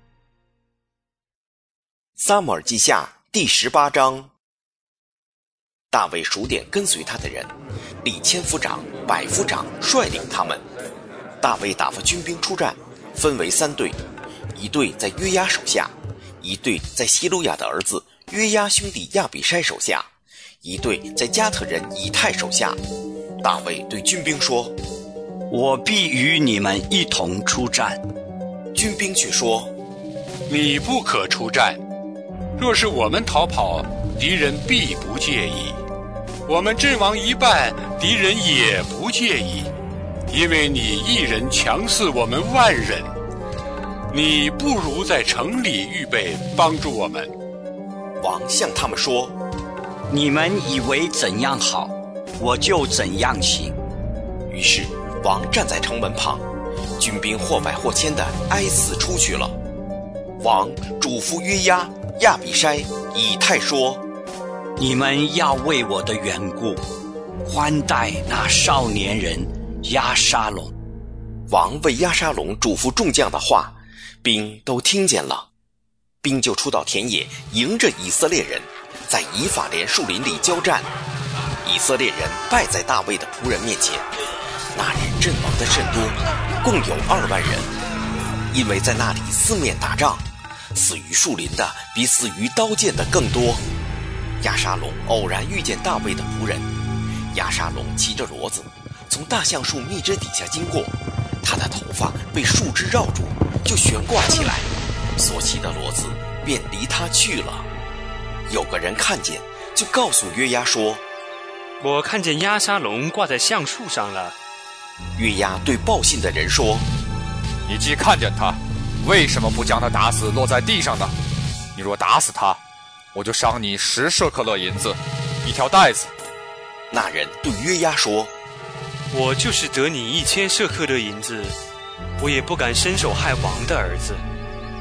撒母耳记下第18章。大卫数点跟随他的人，立千夫长、百夫长率领他们。大卫打发军兵出战，分为3队，一队在约押手下，一队在希鲁雅的儿子约押兄弟亚比筛手下，一队在加特人以太手下。大卫对军兵说， 我必与你们一同出战。 军兵却说， 你不可出战，若是我们逃跑，敌人必不介意；我们阵亡一半，敌人也不介意，因为你一人强似我们万人。你不如在城里预备帮助我们。 王向他们说， 你们以为怎样好，我就怎样行。 于是王站在城门旁，军兵或百或千的挨次出去了。王嘱咐约押、亚比筛、以太说， 你们要为我的缘故宽待那少年人押沙龙。 王为押沙龙嘱咐众将的话，兵都听见了。兵就出到田野，迎着以色列人，在以法莲树林里交战。以色列人败在大卫的仆人面前，那日阵亡的甚多，共有2万人，因为在那里四面打仗，死于树林的比死于刀剑的更多。押沙龙偶然遇见大卫的仆人，押沙龙骑着骡子从大橡树密枝底下经过，他的头发被树枝绕住，就悬挂起来，所骑的骡子便离他去了。有个人看见，就告诉约押说， 我看见押沙龙挂在橡树上了。 约押对报信的人说， 你既看见他，为什么不将他打死落在地上呢？你若打死他，我就赏你10舍客勒银子，1条带子。 那人对约押说， 我就是得你1000舍客勒银子，我也不敢伸手害王的儿子。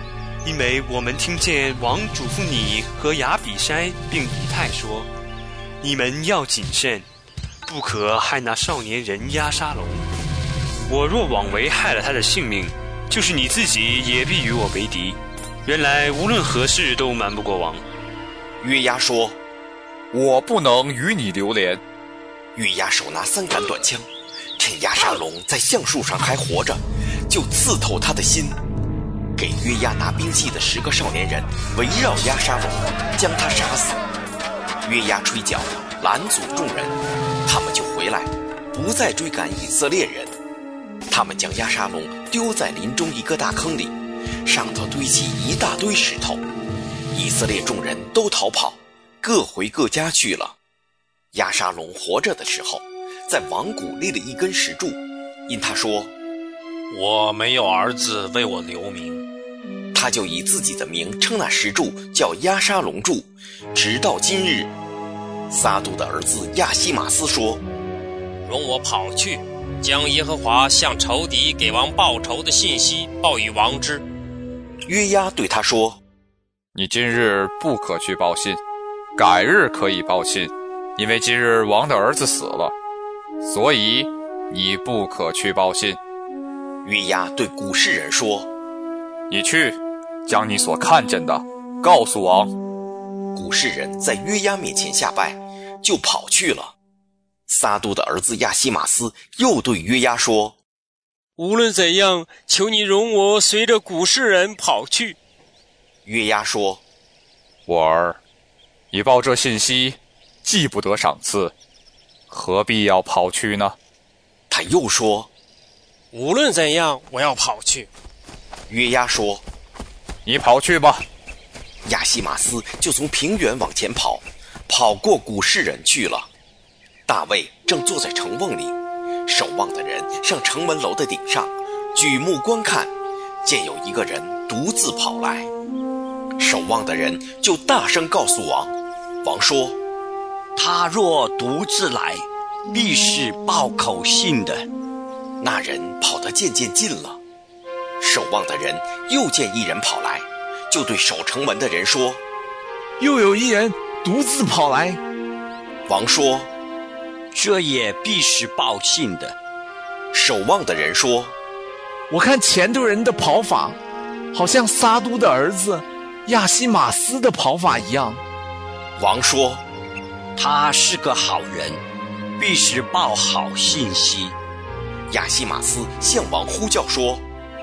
因为我们听见王嘱咐你和亚比筛并以太说，你们要谨慎，不可害那少年人押沙龙。我若枉为害了他的性命，就是你自己也必与我为敌。原来无论何事都瞒不过王。 约押说， 我不能与你留连。 约押手拿3杆短枪，趁押沙龙在橡树上还活着，就刺透他的心。给约押拿兵器的10个少年人围绕押沙龙，将他杀死。约押吹角拦阻众人，他们就回来，不再追赶以色列人。他们将押沙龙丢在林中一个大坑里，上头堆起一大堆石头。以色列众人都逃跑，各回各家去了。押沙龙活着的时候，在王谷立了一根石柱，因他说， 我没有儿子为我留名， 他就以自己的名称那石柱叫押沙龙柱，直到今日。撒督的儿子亚西马斯说， 容我跑去，将耶和华向仇敌给王报仇的信息报与王知。 约押对他说， 你今日不可去报信，改日可以报信，因为今日王的儿子死了，所以你不可去报信。 约押对古示人说， 你去将你所看见的告诉王。 古示人在约押面前下拜，就跑去了。撒督的儿子亚西马斯又对约押说， 无论怎样，求你容我随着古示人跑去。 约押说， 我儿，你报这信息既不得赏赐，何必要跑去呢？ 他又说， 无论怎样，我要跑去。 约押说， 你跑去吧。 亚西马斯就从平原往前跑，跑过古示人去了。大卫正坐在城瓮里，守望的人上城门楼的顶上，举目观看，见有一个人独自跑来。守望的人就大声告诉王，王说， 他若独自来，必是报口信的。 那人跑得渐渐近了，守望的人又见一人跑来，就对守城门的人说， 又有一人独自跑来。 王说， 这也必是报信的。 守望的人说， 我看前头人的跑法，好像撒督的儿子亚西马斯的跑法一样。 王说， 他是个好人，必是报好信息。 亚西马斯向王呼叫说，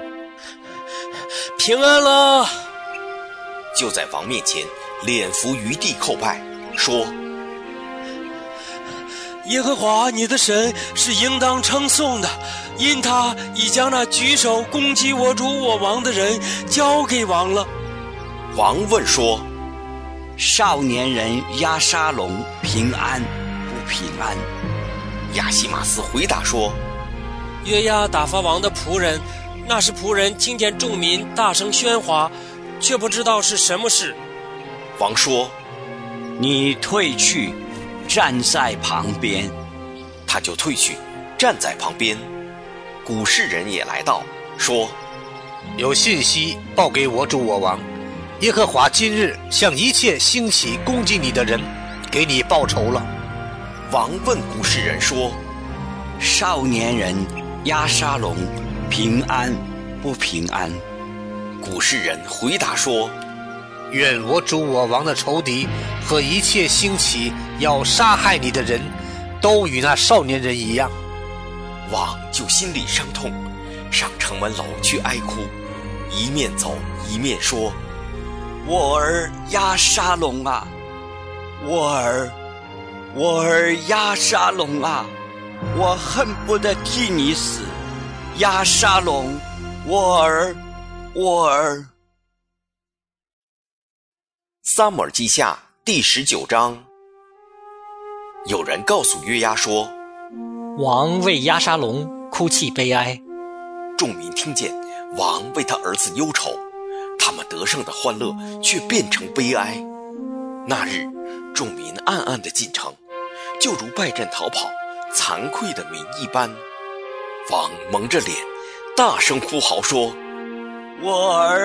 平安了。 就在王面前脸伏于地叩拜，说， 耶和华你的神是应当称颂的，因他已将那举手攻击我主我王的人交给王了。 王问说， 少年人押沙龙平安不平安？ 亚西马斯回答说， 约押打发王的仆人，那时仆人听见众民大声喧哗，却不知道是什么事。 王说， 你退去，站在旁边。 他就退去，站在旁边。古示人也来到，说， 有信息报给我主我王，耶和华今日向一切兴起攻击你的人给你报仇了。 王问古示人说， 少年人押沙龙平安不平安？ 古示人回答说， 愿我主我王的仇敌和一切兴起要杀害你的人都与那少年人一样。 王就心里伤痛，上城门楼去哀哭，一面走一面说， 我儿押沙龙啊，我儿押沙龙啊，我恨不得替你死，押沙龙，我儿。 撒母耳记下第19章。有人告诉约押说， 王为押沙龙哭泣悲哀。 众民听见王为他儿子忧愁，他们得胜的欢乐却变成悲哀。那日众民暗暗地进城，就如败阵逃跑惭愧的民一般。王蒙着脸大声哭嚎说， 我儿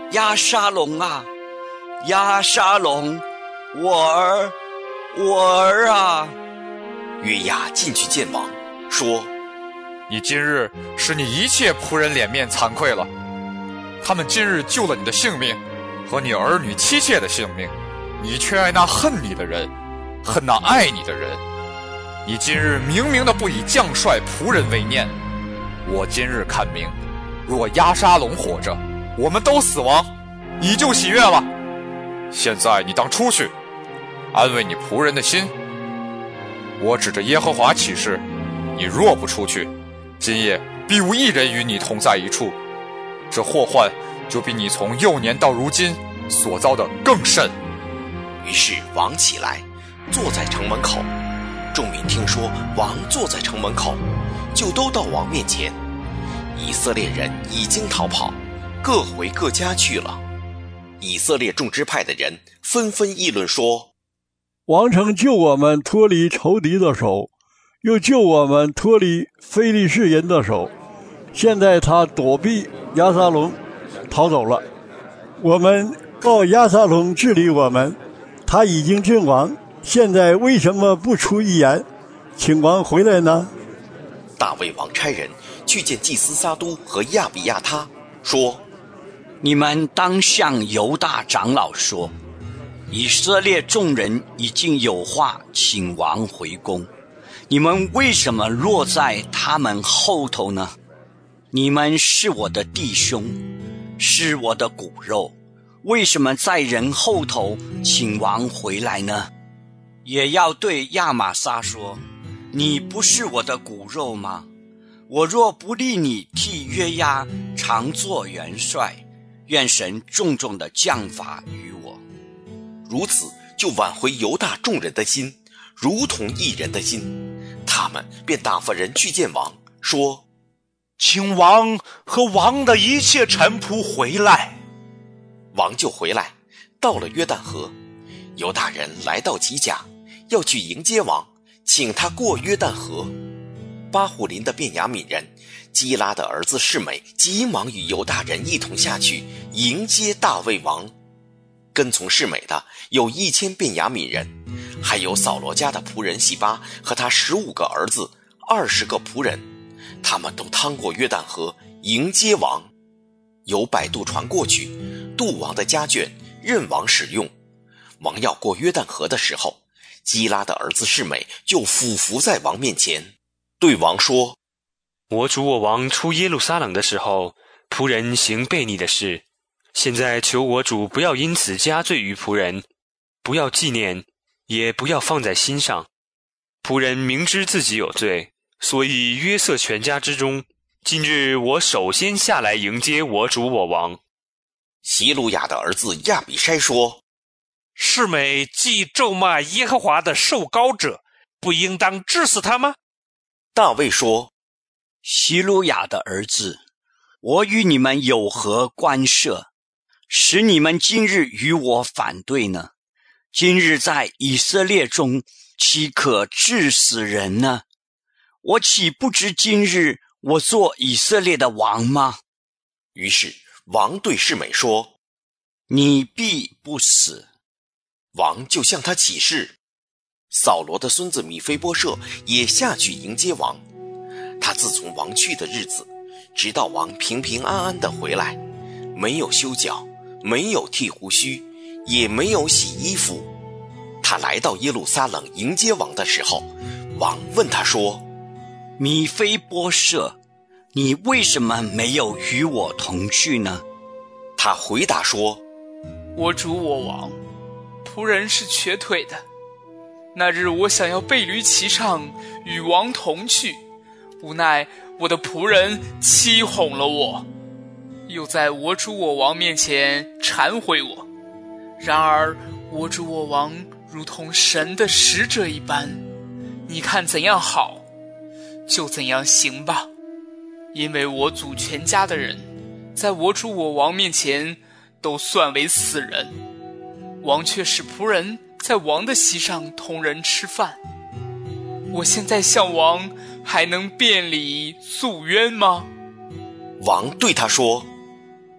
押沙龙啊，押沙龙，我儿啊！” 约押进去见王，说：“ 你今日使你一切仆人脸面惭愧了。他们今日救了你的性命和你儿女妻妾的性命，你却爱那恨你的人，恨那爱你的人。你今日明明的不以将帅仆人为念。我今日看明，若押沙龙活着，我们都死亡，你就喜悦了。现在你当出去，安慰你仆人的心。我指着耶和华起誓，你若不出去，今夜必无一人与你同在一处，这祸患就比你从幼年到如今所遭的更甚。” 于是王起来，坐在城门口。众民听说王坐在城门口，就都到王面前。以色列人已经逃跑，各回各家去了。以色列众支派的人纷纷议论说：“ 王曾救我们脱离仇敌的手，又救我们脱离非利士人的手，现在他躲避押沙龙逃走了。我们告押沙龙治理我们，他已经阵亡，现在为什么不出一言，请王回来呢？” 大卫王差人去见祭司撒督和亚比亚他，说：“ 你们当向犹大长老说，以色列众人已经有话请王回宫，你们为什么落在他们后头呢？你们是我的弟兄，是我的骨肉，为什么在人后头请王回来呢？也要对亚玛撒说，你不是我的骨肉吗？我若不立你替约押常作元帅，愿神重重的降罚于我。” 如此就挽回犹大众人的心，如同一人的心。他们便打发人去见王，说：“ 请王和王的一切臣仆回来。” 王就回来，到了约旦河。犹大人来到吉甲，要去迎接王，请他过约旦河。巴户林的便雅悯人基拉的儿子示每急忙与犹大人一同下去迎接大卫王。跟从示每的有1000便雅悯人，还有扫罗家的仆人细巴和他15个儿子，20个仆人，他们都趟过约旦河迎接王。有摆渡船过去，渡王的家眷任王使用。王要过约旦河的时候，基拉的儿子示每就俯伏在王面前，对王说：“ 我主我王出耶路撒冷的时候，仆人行悖逆的事，现在求我主不要因此加罪于仆人，不要纪念，也不要放在心上。仆人明知自己有罪，所以约瑟全家之中，今日我首先下来迎接我主我王。” 希鲁雅的儿子亚比筛说：“ 示每既咒骂耶和华的受膏者，不应当治死他吗？” 大卫说：“ 希鲁雅的儿子，我与你们有何关涉，使你们今日与我反对呢？今日在以色列中，岂可治死人呢？我岂不知今日我做以色列的王吗？” 于是王对示每说：“ 你必不死。” 王就向他起誓。扫罗的孙子米非波设也下去迎接王。他自从王去的日子，直到王平平安安地回来，没有修脚，没有剃胡须，也没有洗衣服。他来到耶路撒冷迎接王的时候，王问他说：“ 米非波设，你为什么没有与我同去呢？” 他回答说：“ 我主我王，仆人是瘸腿的。那日我想要背驴骑上，与王同去，无奈我的仆人欺哄了我，又在我主我王面前忏悔我。然而我主我王如同神的使者一般，你看怎样好，就怎样行吧。因为我祖全家的人，在我主我王面前都算为死人，王却使仆人在王的席上同人吃饭。我现在向王还能辩理诉冤吗？” 王对他说：“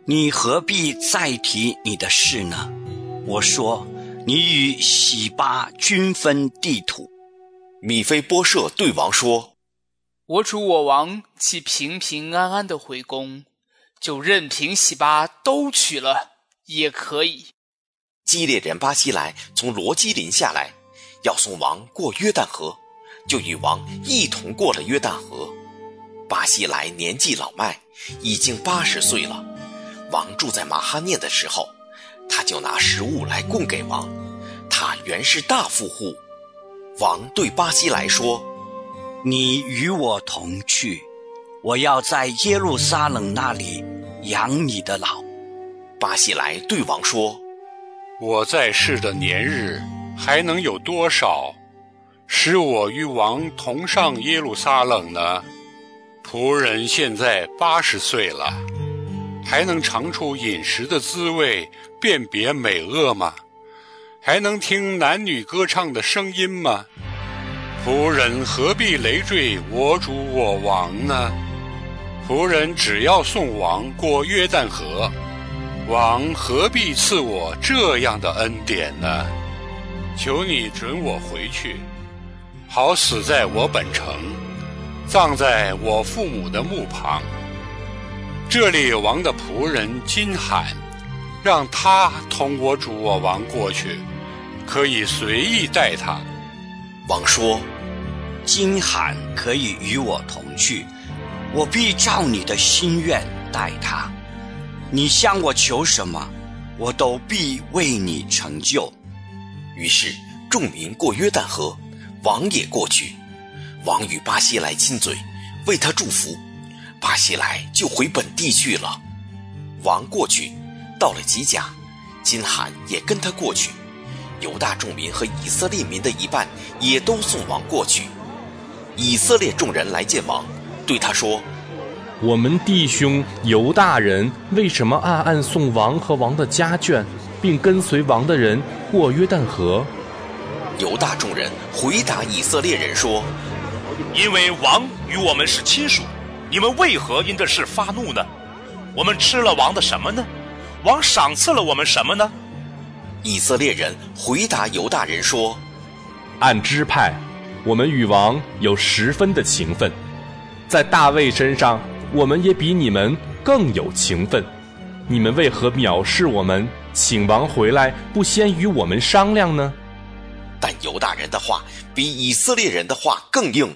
你何必再提你的事呢？我说，你与洗巴均分地土。 米非波设对王说： 我主我王既平平安安的回宫，就任凭洗巴都取了也可以。 基列人巴西莱从罗基林下来，要送王过约旦河，就与王一同过了约旦河。巴西莱年纪老迈，已经80岁了。王住在马哈念的时候，他就拿食物来供给王。他原是大富户。王对巴西莱说： 你与我同去，我要在耶路撒冷那里养你的老。 巴西莱对王说： 我在世的年日还能有多少，使我与王同上耶路撒冷呢？仆人现在80岁了，还能尝出饮食的滋味，辨别美恶吗？还能听男女歌唱的声音吗？仆人何必累赘我主我王呢？仆人只要送王过约旦河，王何必赐我这样的恩典呢？求你准我回去，好死在我本城，葬在我父母的墓旁。这里王的仆人金罕，让他同我主我王过去，可以随意待他。 王说： 金罕可以与我同去，我必照你的心愿待他。你向我求什么，我都必为你成就。 于是众民过约旦河，王也过去。王与巴西莱亲嘴，为他祝福。巴西莱就回本地去了。王过去，到了吉甲，金罕也跟他过去。犹大众民和以色列民的一半也都送王过去。以色列众人来见王，对他说： 我们弟兄犹大人为什么暗暗送王和王的家眷，并跟随王的人过约旦河？ 犹大众人回答以色列人说： 因为王与我们是亲属，你们为何因这事发怒呢？我们吃了王的什么呢？王赏赐了我们什么呢？ 以色列人回答犹大人说： 按支派，我们与王有10分的情分，在大卫身上，我们也比你们更有情分。你们为何藐视我们，请王回来，不先与我们商量呢？ 但犹大人的话比以色列人的话更硬。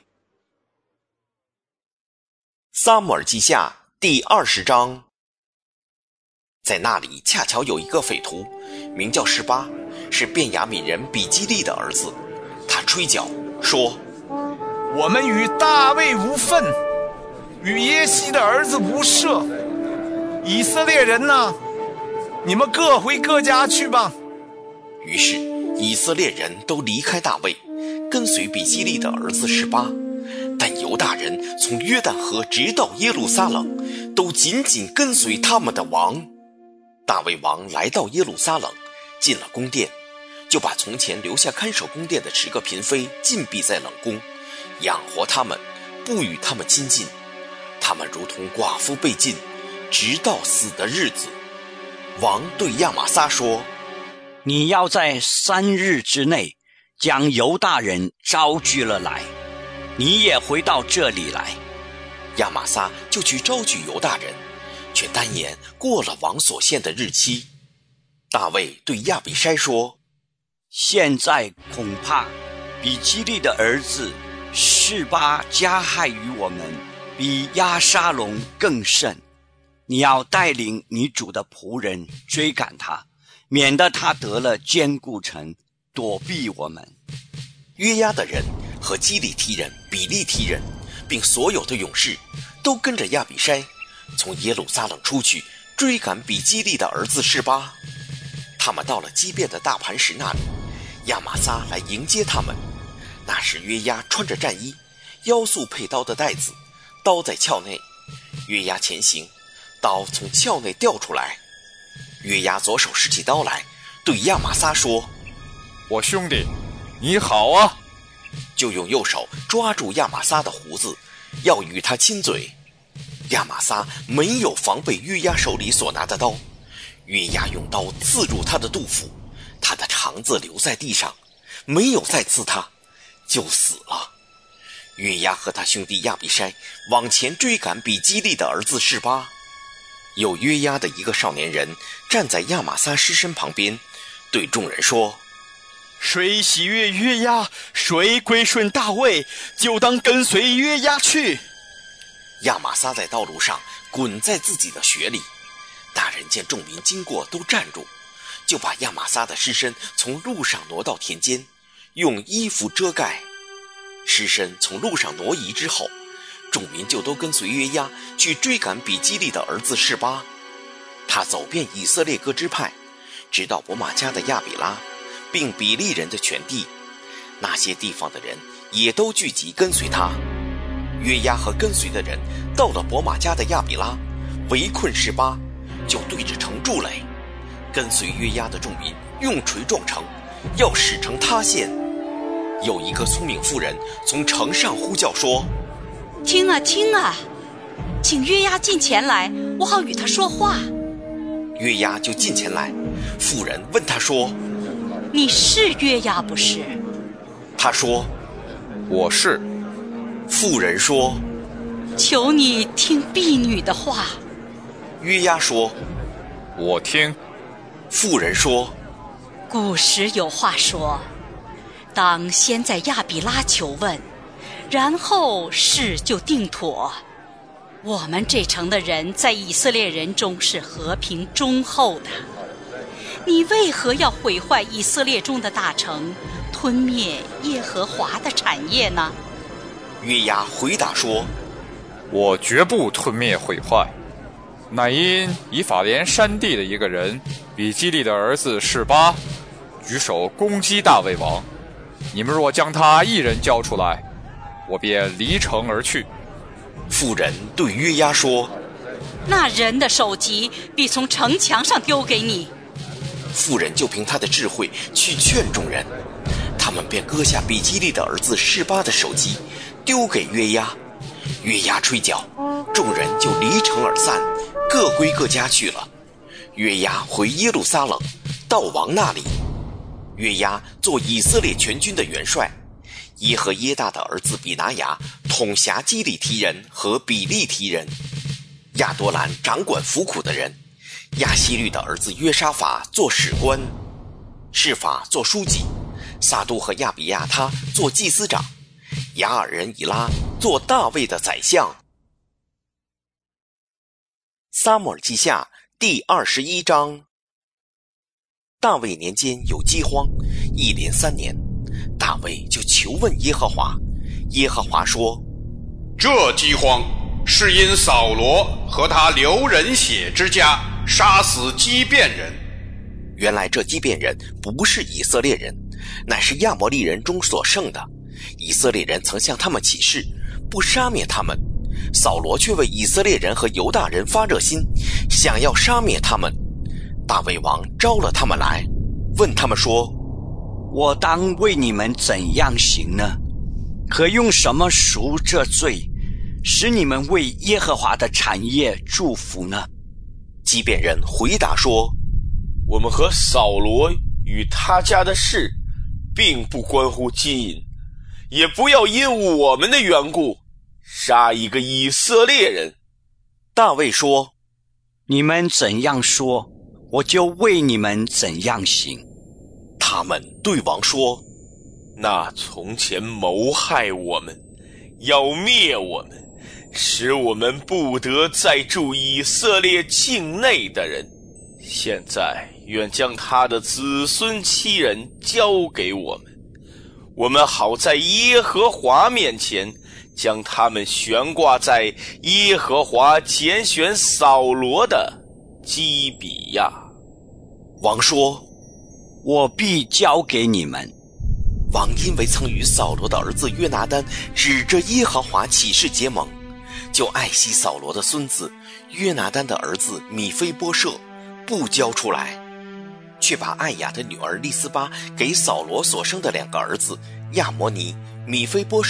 撒母耳记下第20章。在那里恰巧有一个匪徒，名叫示巴，是便雅悯人比基利的儿子。他吹角说： 我们与大卫无分，与耶西的儿子无涉。以色列人呢，你们各回各家去吧。 于是以色列人都离开大卫，跟随比基利的儿子示巴。但犹大人从约旦河直到耶路撒冷，都紧紧跟随他们的王。大卫王来到耶路撒冷，进了宫殿，就把从前留下看守宫殿的10个嫔妃禁闭在冷宫，养活他们，不与他们亲近。他们如同寡妇被禁，直到死的日子。王对亚玛撒说： 你要在3日之内将犹大人招聚了来，你也回到这里来。 亚玛撒就去招聚犹大人，却单言过了王所限的日期。大卫对亚比筛说： 现在恐怕比基利的儿子示巴加害于我们，比押沙龙更甚。你要带领你主的仆人追赶他，免得他得了坚固城，躲避我们。 约押的人和基利提人、比利提人，并所有的勇士，都跟着亚比筛从耶路撒冷出去，追赶比基利的儿子示巴。他们到了基遍的大磐石那里，亚玛撒来迎接他们。那时约押穿着战衣，腰束佩刀的带子，刀在鞘内。约押前行，刀从鞘内掉出来。约押左手拾起刀来，对亚玛撒说： 我兄弟，你好啊！ 就用右手抓住亚玛撒的胡子，要与他亲嘴。 亚玛撒没有防备约押手里所拿的刀，约押用刀刺入他的肚腹，他的肠子留在地上，没有再刺他，就死了。约押和他兄弟亚比筛往前追赶比基利的儿子示巴。有约押的一个少年人站在亚玛撒尸身旁边，对众人说： 谁喜悦约押，谁归顺大卫，就当跟随约押去。 亚玛撒在道路上滚在自己的血里，大人见众民经过都站住，就把亚玛撒的尸身从路上挪到田间，用衣服遮盖。尸身从路上挪移之后，众民就都跟随约押去追赶比基利的儿子示巴。他走遍以色列各支派，直到伯玛迦的亚比拉，并比利人的全地，那些地方的人也都聚集跟随他。约押和跟随的人到了伯玛迦的亚比拉，围困示巴，就对着城筑垒。跟随约押的众民用锤撞城，要使城塌陷。有一个聪明妇人从城上呼叫说： 听啊听啊，请约押近前来，我好与他说话。 约押就近前来，妇人问他说： 你是约押不是？ 他说： 我是。 妇人说： 求你听婢女的话。 约押说： 我听。 妇人说： 古时有话说，当先在亚比拉求问，然后事就定妥。我们这城的人在以色列人中是和平忠厚的，你为何要毁坏以色列中的大城，吞灭耶和华的产业呢？ 约押回答说： 我绝不吞灭毁坏，乃因以法莲山地的一个人比基利的儿子示巴举手攻击大卫王，你们若将他一人交出来，我便离城而去。 妇人对约押说： 那人的首级必从城墙上丢给你。 妇人就凭他的智慧去劝众人，他们便割下比基利的儿子示巴的首级丢给约押。约押吹角，众人就离城而散，各归各家去了。约押回耶路撒冷，到王那里。约押做以色列全军的元帅，耶和耶大的儿子比拿雅统辖基利提人和比利提人，亚多兰掌管服苦的人，亚希律的儿子约沙法做史官，示法做书记，撒都和亚比亚他做祭司长，雅尔人以拉做大卫的宰相。撒母耳记下第21章。大卫年间有饥荒，一连3年，大卫就求问耶和华。耶和华说： 这饥荒是因扫罗和他流人血之家杀死基遍人。 原来这基遍人不是以色列人，乃是亚摩利人中所剩的。以色列人曾向他们起誓，不杀灭他们。扫罗却为以色列人和犹大人发热心，想要杀灭他们。大卫王招了他们来，问他们说： 我当为你们怎样行呢？可用什么赎这罪，使你们为耶和华的产业祝福呢？ 基遍人回答说： 我们和扫罗与他家的事并不关乎金银，也不要因我们的缘故杀一个以色列人。 大卫说： 你们怎样说，我就为你们怎样行。 他们对王说： 那从前谋害我们，要灭我们，使我们不得再住以色列境内的人，现在愿将他的子孙妻人交给我们，我们好在耶和华面前将他们悬挂在耶和华拣选扫罗的基比亚。 王说： 我必交给你们。 王因为曾与扫罗的儿子约拿单指着耶和华起誓结盟，就爱惜扫罗的孙子约拿单的儿子米非波设，不交出来，却把艾雅的女儿利斯巴给扫罗所生的2个儿子亚摩尼、米非波设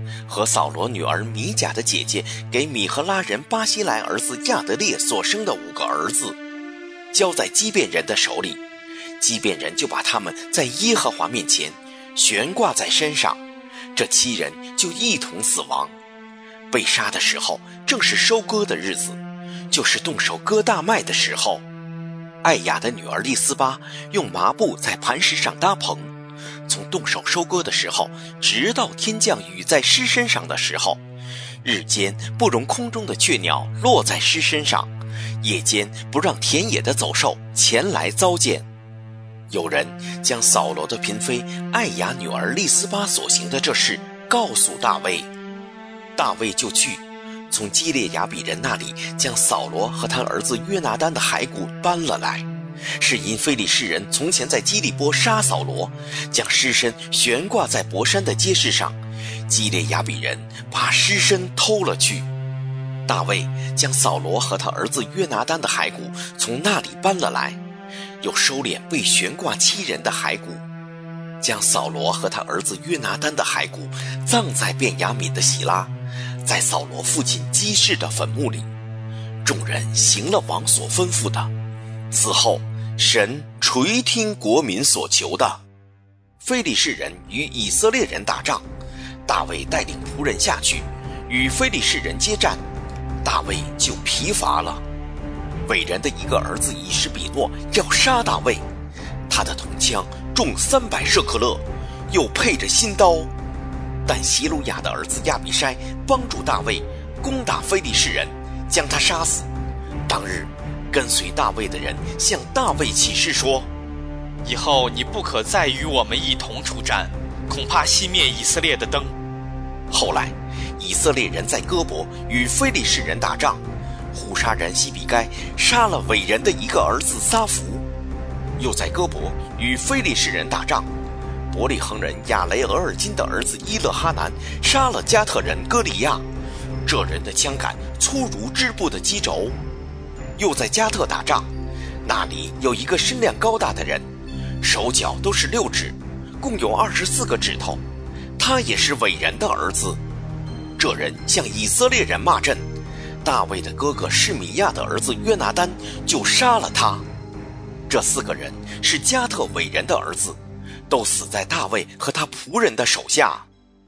和扫罗女儿米甲的姐姐给米和拉人巴西莱儿子亚德列所生的5个儿子，交在基遍人的手里，基遍人就把他们在耶和华面前悬挂在身上，这7人就一同死亡。被杀的时候正是收割的日子，就是动手割大麦的时候。艾雅的女儿利斯巴用麻布在磐石上搭棚，从动手收割的时候直到天降雨在尸身上的时候，日间不容空中的雀鸟落在尸身上，夜间不让田野的走兽前来糟践。有人将扫罗的嫔妃艾雅女儿利斯巴所行的这事告诉大卫，大卫就去从基列雅比人那里将扫罗和他儿子约拿单的骸骨搬了来，是因非利士人从前在基利波杀扫罗，将尸身悬挂在伯山的街市上，基列雅比人把尸身偷了去。大卫将扫罗和他儿子约拿单的骸骨从那里搬了来，又收敛被悬挂7人的骸骨，将扫罗和他儿子约拿单的骸骨葬在便雅悯的喜拉，在扫罗父亲基士的坟墓里。众人行了王所吩咐的。此后神垂听国民所求的。非利士人与以色列人打仗，大卫带领仆人下去与非利士人接战，大卫就疲乏了。伟人的一个儿子以实比诺要杀大卫，他的铜枪重300舍克勒，又配着新刀。但希鲁雅的儿子亚比筛帮助大卫攻打非利士人，将他杀死。当日跟随大卫的人向大卫起誓说， 以后你不可再与我们一同出战，恐怕熄灭以色列的灯。 后来以色列人在哥伯与非利士人打仗，户沙人西比该杀了伟人的一个儿子撒弗。又在哥伯与非利士人打仗，伯利恒人亚雷俄尔金的儿子伊勒哈南杀了加特人歌利亚，这人的枪杆粗如织布的机轴。又在加特打仗，那里有一个身量高大的人，手脚都是6指，共有24个指头，他也是伟人的儿子。这人向以色列人骂阵，大卫的哥哥示米亚的儿子约拿单就杀了他。这4个人是加特伟人的儿子，都死在大卫和他仆人的手下。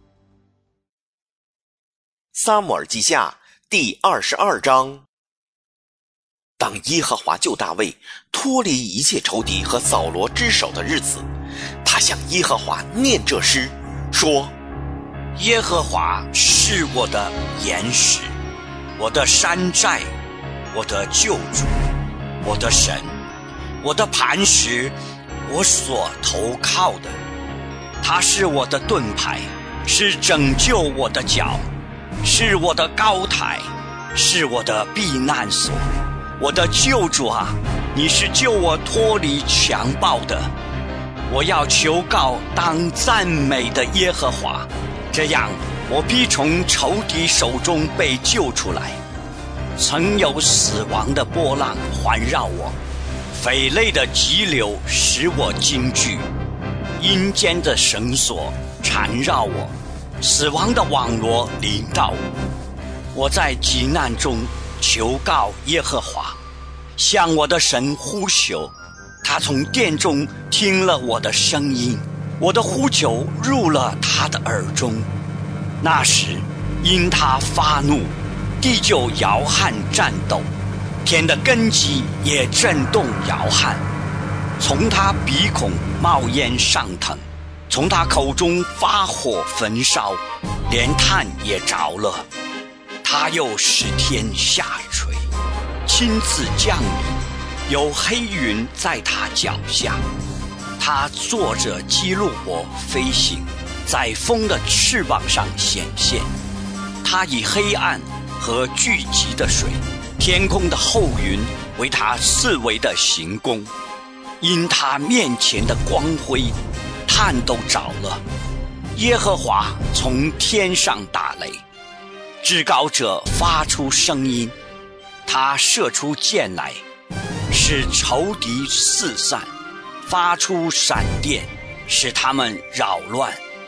撒母耳记下第22章。当耶和华救大卫脱离一切仇敌和扫罗之手的日子，他向耶和华念这诗，说： 耶和华是我的岩石，我的山寨，我的救主，我的神，我的磐石，我所投靠的。他是我的盾牌，是拯救我的脚，是我的高台，是我的避难所。我的救主啊，你是救我脱离强暴的。我要求告当赞美的耶和华，这样我必从仇敌手中被救出来。曾有死亡的波浪环绕我，匪类的急流使我惊惧，阴间的绳索缠绕我，死亡的网罗临到我。我在急难中求告耶和华，向我的神呼求，他从殿中听了我的声音，我的呼求入了他的耳中。那时因他发怒，地就摇撼战斗，天的根基也震动摇撼。从他鼻孔冒烟上腾，从他口中发火焚烧，连炭也着了。他又使天下垂，亲自降临，有黑云在他脚下。他坐着激怒我飞行，在风的翅膀上显现。他以黑暗和聚集的水，天空的厚云为他四围的行宫。因他面前的光辉，炭都着了。耶和华从天上打雷，至高者发出声音，他射出箭来，使仇敌四散，发出闪电，使他们扰乱。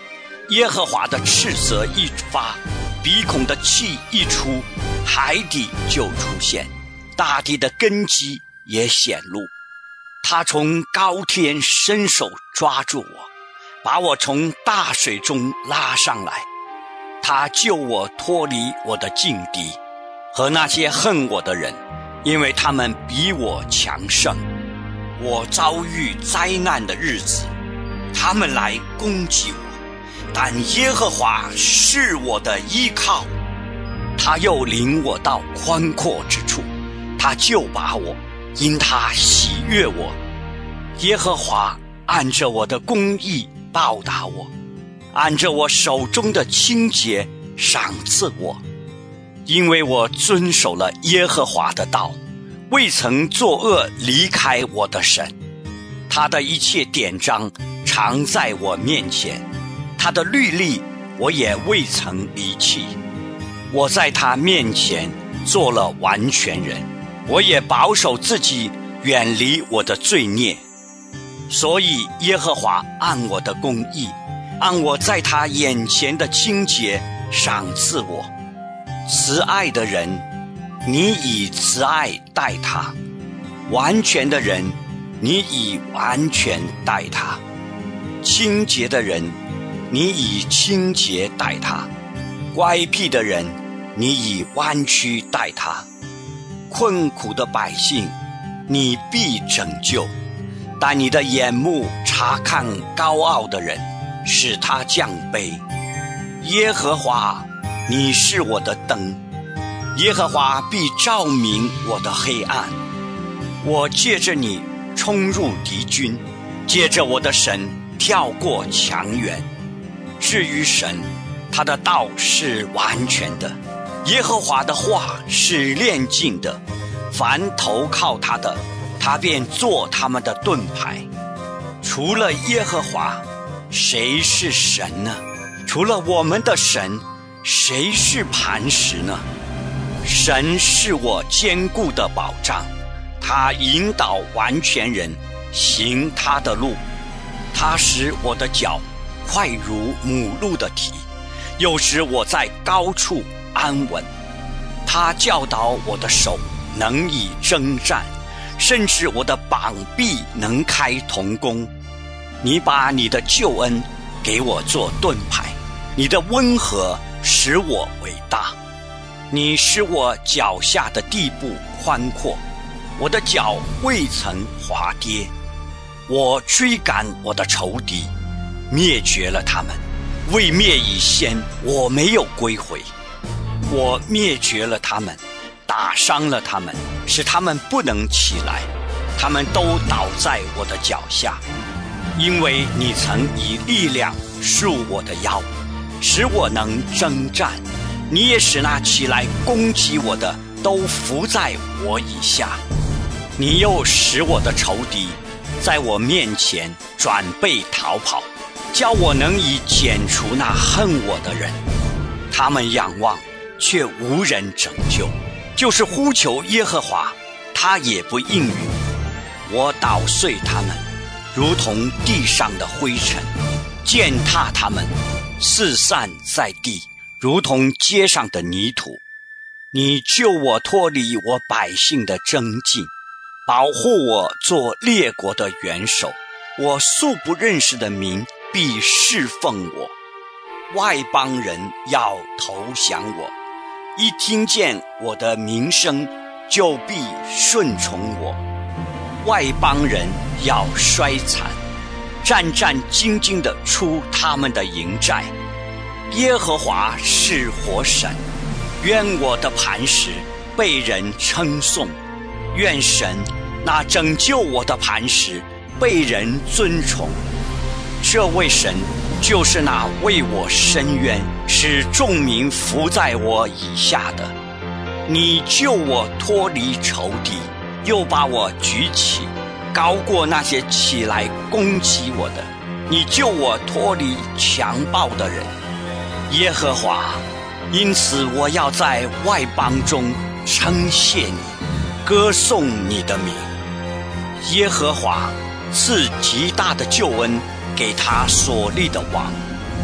耶和华的斥责一发，鼻孔的气一出，海底就出现，大地的根基也显露。他从高天伸手抓住我，把我从大水中拉上来。他救我脱离我的劲敌和那些恨我的人，因为他们比我强盛。我遭遇灾难的日子，他们来攻击我，但耶和华是我的依靠。他又领我到宽阔之处，他救拔我，因他喜悦我。耶和华按着我的公义报答我，按着我手中的清洁赏赐我。因为我遵守了耶和华的道，未曾作恶离开我的神。他的一切典章常在我面前，他的律例我也未曾离弃。我在他面前做了完全人，我也保守自己远离我的罪孽。所以耶和华按我的公义，按我在他眼前的清洁赏赐我。慈爱的人，你以慈爱待他；完全的人，你以完全待他；清洁的人，你以清洁待他；乖僻的人，你以弯曲待他；困苦的百姓，你必拯救。但你的眼目察看高傲的人，使他降卑。耶和华，你是我的灯，耶和华必照明我的黑暗。我借着你冲入敌军，借着我的神跳过墙垣。至于神，他的道是完全的，耶和华的话是炼净的。凡投靠他的，他便做他们的盾牌。除了耶和华，谁是神呢？除了我们的神，谁是磐石呢？神是我坚固的保障，他引导完全人行他的路。他使我的脚快如母鹿的蹄，又使我在高处安稳。他教导我的手能以征战，甚至我的膀臂能开铜弓。你把你的救恩给我做盾牌，你的温和使我伟大。你使我脚下的地步宽阔，我的脚未曾滑跌。我追赶我的仇敌，灭绝了他们，未灭以先，我没有归回。我灭绝了他们，打伤了他们，使他们不能起来，他们都倒在我的脚下。因为你曾以力量束我的腰，使我能征战。你也使那起来攻击我的都伏在我以下。你又使我的仇敌在我面前转背逃跑，叫我能以剪除那恨我的人。他们仰望，却无人拯救，就是呼求耶和华，他也不应允。我捣碎他们，如同地上的灰尘，践踏他们，四散在地，如同街上的泥土。你救我脱离我百姓的争竞，保护我做列国的元首。我素不认识的民必侍奉我，外邦人要投降我，一听见我的名声就必顺从我。外邦人要衰残，战战兢兢地出他们的营寨。耶和华是活神，愿我的磐石被人称颂，愿神那拯救我的磐石被人尊崇。这位神就是那为我伸冤，使众民伏在我以下的。你救我脱离仇敌，又把我举起，高过那些起来攻击我的。你救我脱离强暴的人，耶和华，因此我要在外邦中称谢你，歌颂你的名。耶和华赐极大的救恩给他所立的王，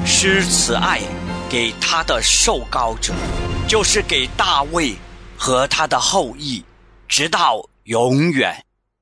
施慈爱给他的受膏者，就是给大卫和他的后裔，直到永远。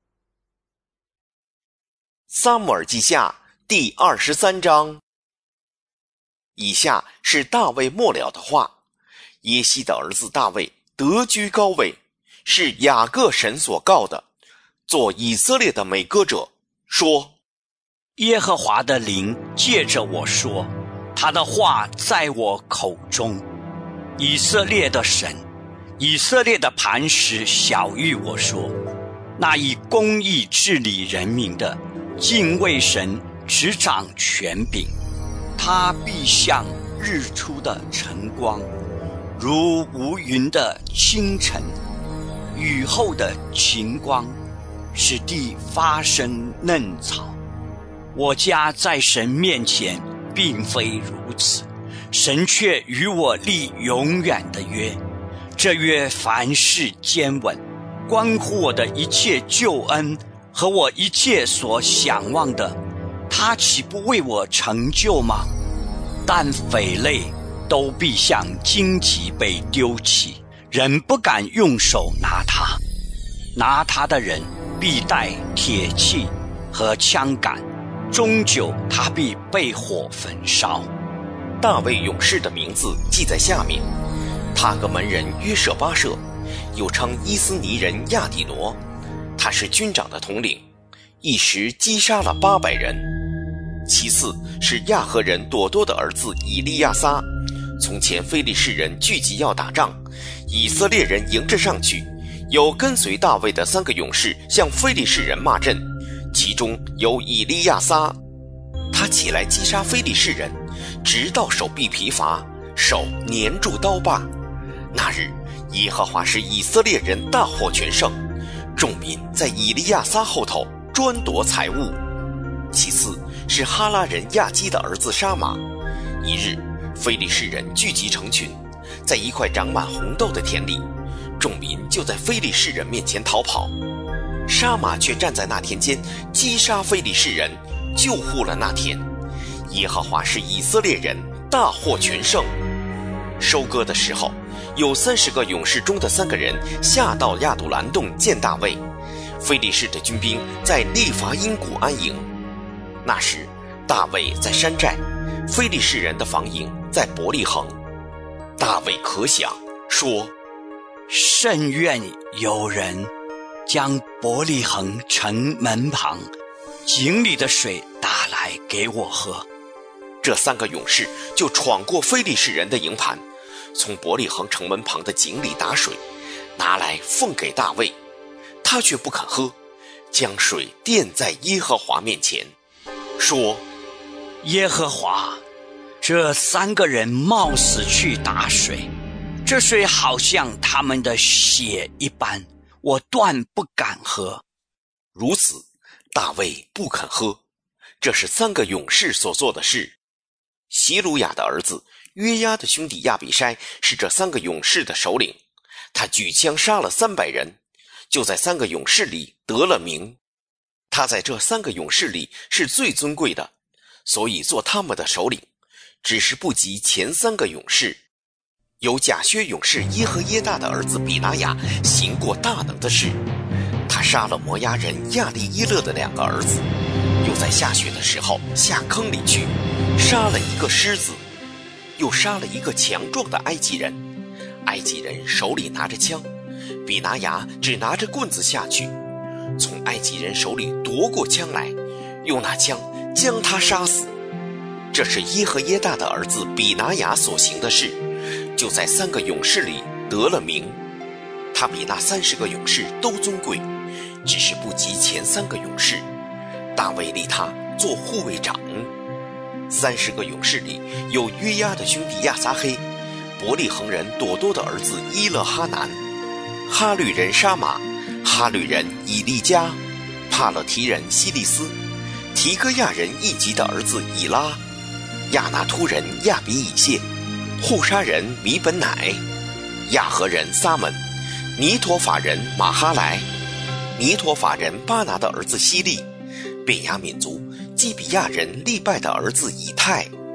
撒母耳记下第23章。以下是大卫末了的话：耶西的儿子大卫得居高位，是雅各神所告的，做以色列的美歌者，说： 耶和华的灵借着我说，他的话在我口中。以色列的神，以色列的磐石晓谕我说，那以公义治理人民的，敬畏神，执掌权柄，他必像日出的晨光，如无云的清晨，雨后的晴光，使地发生嫩草。我家在神面前并非如此，神却与我立永远的约，这约凡事坚稳，关乎我的一切救恩和我一切所想望的，他岂不为我成就吗？但匪类都必像荆棘被丢弃，人不敢用手拿它，拿它的人必带铁器和枪杆，终究他必被火焚烧。 大卫勇士的名字记在下面：他格门人约舍巴舍，又称伊斯尼人亚底挪，他是军长的统领，一时击杀了800人。其次是亚和人朵多的儿子以利亚撒。从前非利士人聚集要打仗，以色列人迎着上去，有跟随大卫的3个勇士向非利士人骂阵，其中有以利亚撒。他起来击杀非利士人，直到手臂疲乏，手粘住刀把。那日耶和华使以色列人大获全胜，众民在以利亚撒后头专夺财物。其次是哈拉人亚基的儿子沙马。一日非利士人聚集成群，在一块长满红豆的田里，众民就在非利士人面前逃跑，沙马却站在那田间击杀非利士人，救护了那田。耶和华使以色列人大获全胜。收割的时候，有30个勇士中的3个人下到亚杜兰洞见大卫。非利士的军兵在利乏因谷安营。那时大卫在山寨，非利士人的防营在伯利恒。大卫可想说： 甚愿有人将伯利恒城门旁井里的水打来给我喝。 这3个勇士就闯过非利士人的营盘，从伯利恒城门旁的井里打水，拿来奉给大卫。他却不肯喝，将水奠在耶和华面前，说： 耶和华，这3个人冒死去打水，这水好像他们的血一般，我断不敢喝。 如此大卫不肯喝，这是3个勇士所做的事。希鲁雅的儿子约押的兄弟亚比筛是这3个勇士的首领，他举枪杀了300人，就在3个勇士里得了名。他在这3个勇士里是最尊贵的，所以做他们的首领，只是不及前3个勇士。有甲薛勇士耶和耶大的儿子比拿雅行过大能的事，他杀了摩押人亚利耶勒的2个儿子，又在下雪的时候下坑里去，杀了一个狮子，又杀了一个强壮的埃及人。埃及人手里拿着枪，比拿雅只拿着棍子下去，从埃及人手里夺过枪来，用那枪将他杀死。这是耶和耶大的儿子比拿雅所行的事，就在3个勇士里得了名。他比那30个勇士都尊贵，只是不及前3个勇士。大卫立他做护卫长。30个勇士里有约押的兄弟亚撒黑，伯利恒人朵多的儿子伊勒哈南，哈律人沙马，哈律人以利加，帕勒提人希利斯，提哥亚人易吉的儿子以拉，亚拿突人亚比以谢，户沙人米本乃，亚和人撒门，尼陀法人马哈莱，尼陀法人巴拿的儿子希利，便雅悯族基比亚人利拜的儿子以太。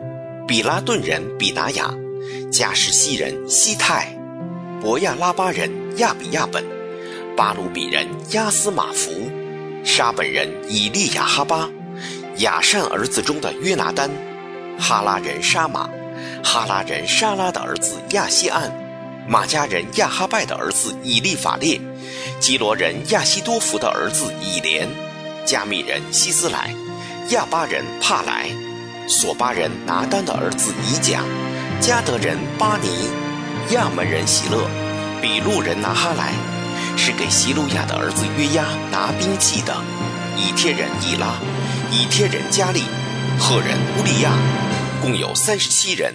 比拉顿人比拿雅，加什西人西泰，伯亚拉巴人亚比亚本，巴鲁比人亚斯马弗，沙本人以利亚哈巴，亚善儿子中的约拿丹，哈拉人沙马，哈拉人沙拉的儿子亚西安，马加人亚哈拜的儿子以利法列，基罗人亚西多弗的儿子以连，加密人希斯莱，亚巴人帕莱，索巴人拿丹的儿子以甲，加德人巴尼，亚门人喜勒，比路人拿哈莱，是给希路亚的儿子约押拿兵器的，以帖人以拉，以帖人加利，赫人乌利亚，共有37人。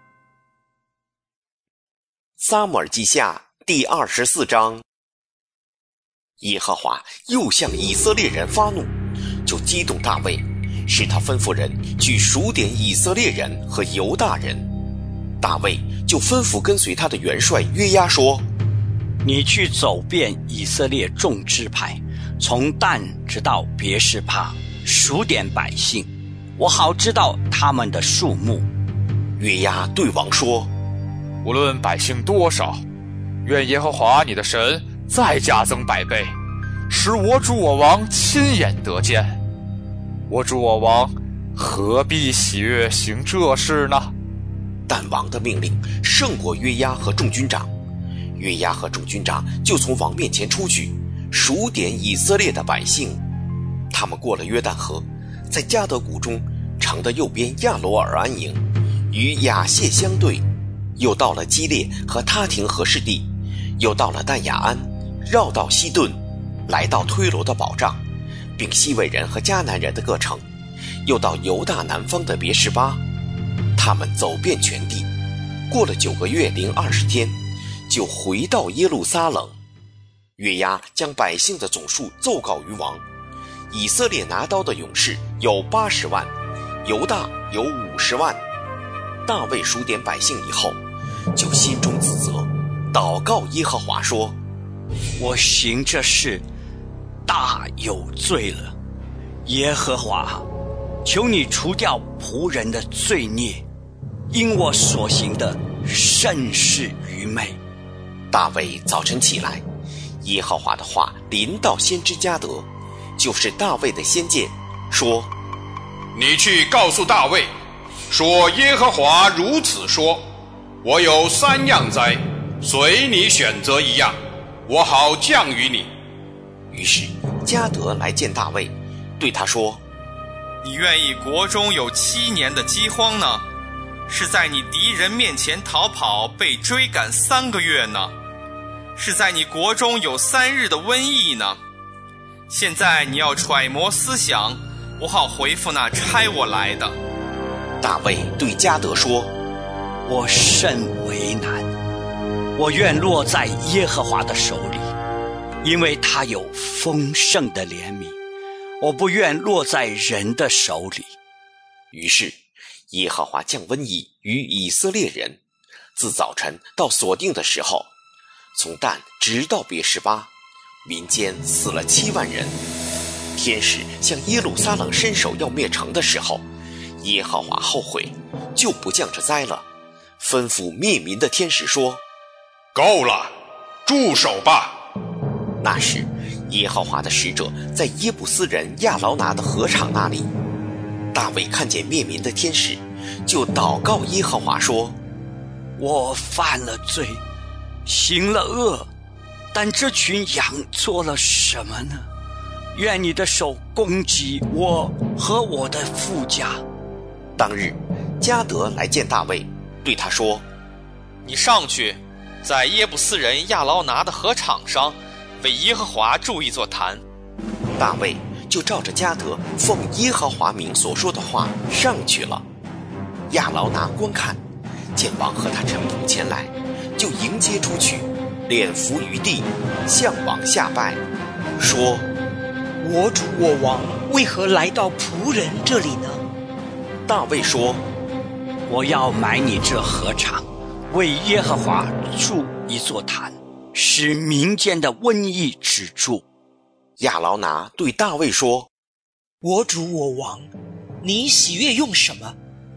撒母耳记下第24章。耶和华又向以色列人发怒，就激动大卫，使他吩咐人去数点以色列人和犹大人。大卫就吩咐跟随他的元帅约押说： 你去走遍以色列众支派，从但直到别是巴，数点百姓，我好知道他们的数目。 约押对王说： 无论百姓多少，愿耶和华你的神再加增100倍，使我主我王亲眼得见。我主我王何必喜悦行这事呢？ 但王的命令胜过约押和众军长，约押和众军长就从王面前出去，数点以色列的百姓。他们过了约旦河，在迦得谷中城的右边亚罗尔安营，与亚谢相对，又到了基列和他廷和士地，又到了但雅安，绕到西顿，来到推罗的保障，并西魏人和迦南人的各城，又到犹大南方的别是巴。他们走遍全地，过了9个月零20天，就回到耶路撒冷。约押将百姓的总数奏告于王。以色列拿刀的勇士有80万，犹大有50万。大卫数点百姓以后，就心中自责，祷告耶和华说： 我行这事大有罪了，耶和华，求你除掉仆人的罪孽，因我所行的甚是愚昧。 大卫早晨起来，耶和华的话临到先知迦得，就是大卫的先见，说： 你去告诉大卫，说耶和华如此说，我有3样灾，随你选择1样，我好降于你。 于是迦得来见大卫，对他说： 你愿意国中有7年的饥荒呢，是在你敌人面前逃跑被追赶3个月呢，是在你国中有3日的瘟疫呢？现在你要揣摩思想，我好回复那差我来的。 大卫对迦得说： 我甚为难，我愿落在耶和华的手里，因为他有丰盛的怜悯，我不愿落在人的手里。 于是耶和华降瘟疫于以色列人，自早晨到所定的时候，从但直到别是巴，民间死了7万人。天使向耶路撒冷伸手要灭城的时候，耶和华后悔，就不降这灾了，吩咐灭民的天使说： 够了，住手吧。 那时耶和华的使者在耶布斯人亚劳拿的禾场那里，大卫看见灭民的天使，就祷告耶和华说： 我犯了罪，行了恶，但这群羊做了什么呢？愿你的手攻击我和我的父家。 当日迦得来见大卫，对他说： 你上去，在耶布斯人亚劳拿的禾场上为耶和华筑一座坛。 大卫就照着迦得奉耶和华名所说的话上去了。亚劳拿观看，见王和他臣仆前来，就迎接出去，脸伏于地，向王下拜，说： 我主我王为何来到仆人这里呢？ 大卫说： 我要买你这禾场，为耶和华筑一座坛，使民间的瘟疫止住。 亚劳拿对大卫说： 我主我王，你喜悦用什么？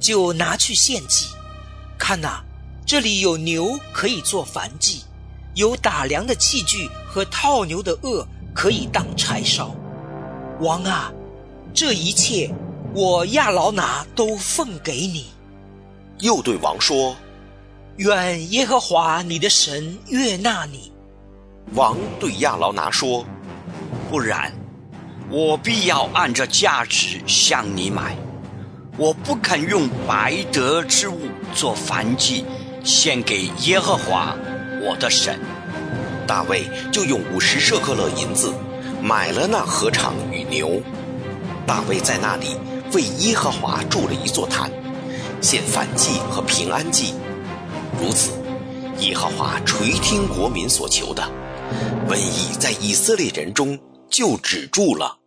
就拿去献祭。看哪，这里有牛可以做燔祭，有打粮的器具和套牛的轭可以当柴烧。王啊，这一切我亚劳拿都奉给你。 又对王说： 愿耶和华你的神悦纳你。 王对亚劳拿说： 不然，我必要按着价值向你买。我不肯用白得之物做燔祭，献给耶和华我的神。 大卫就用50舍客勒银子买了那禾场与牛。大卫在那里为耶和华筑了一座坛，献燔祭和平安祭。如此，耶和华垂听国民所求的，瘟疫在以色列人中就止住了。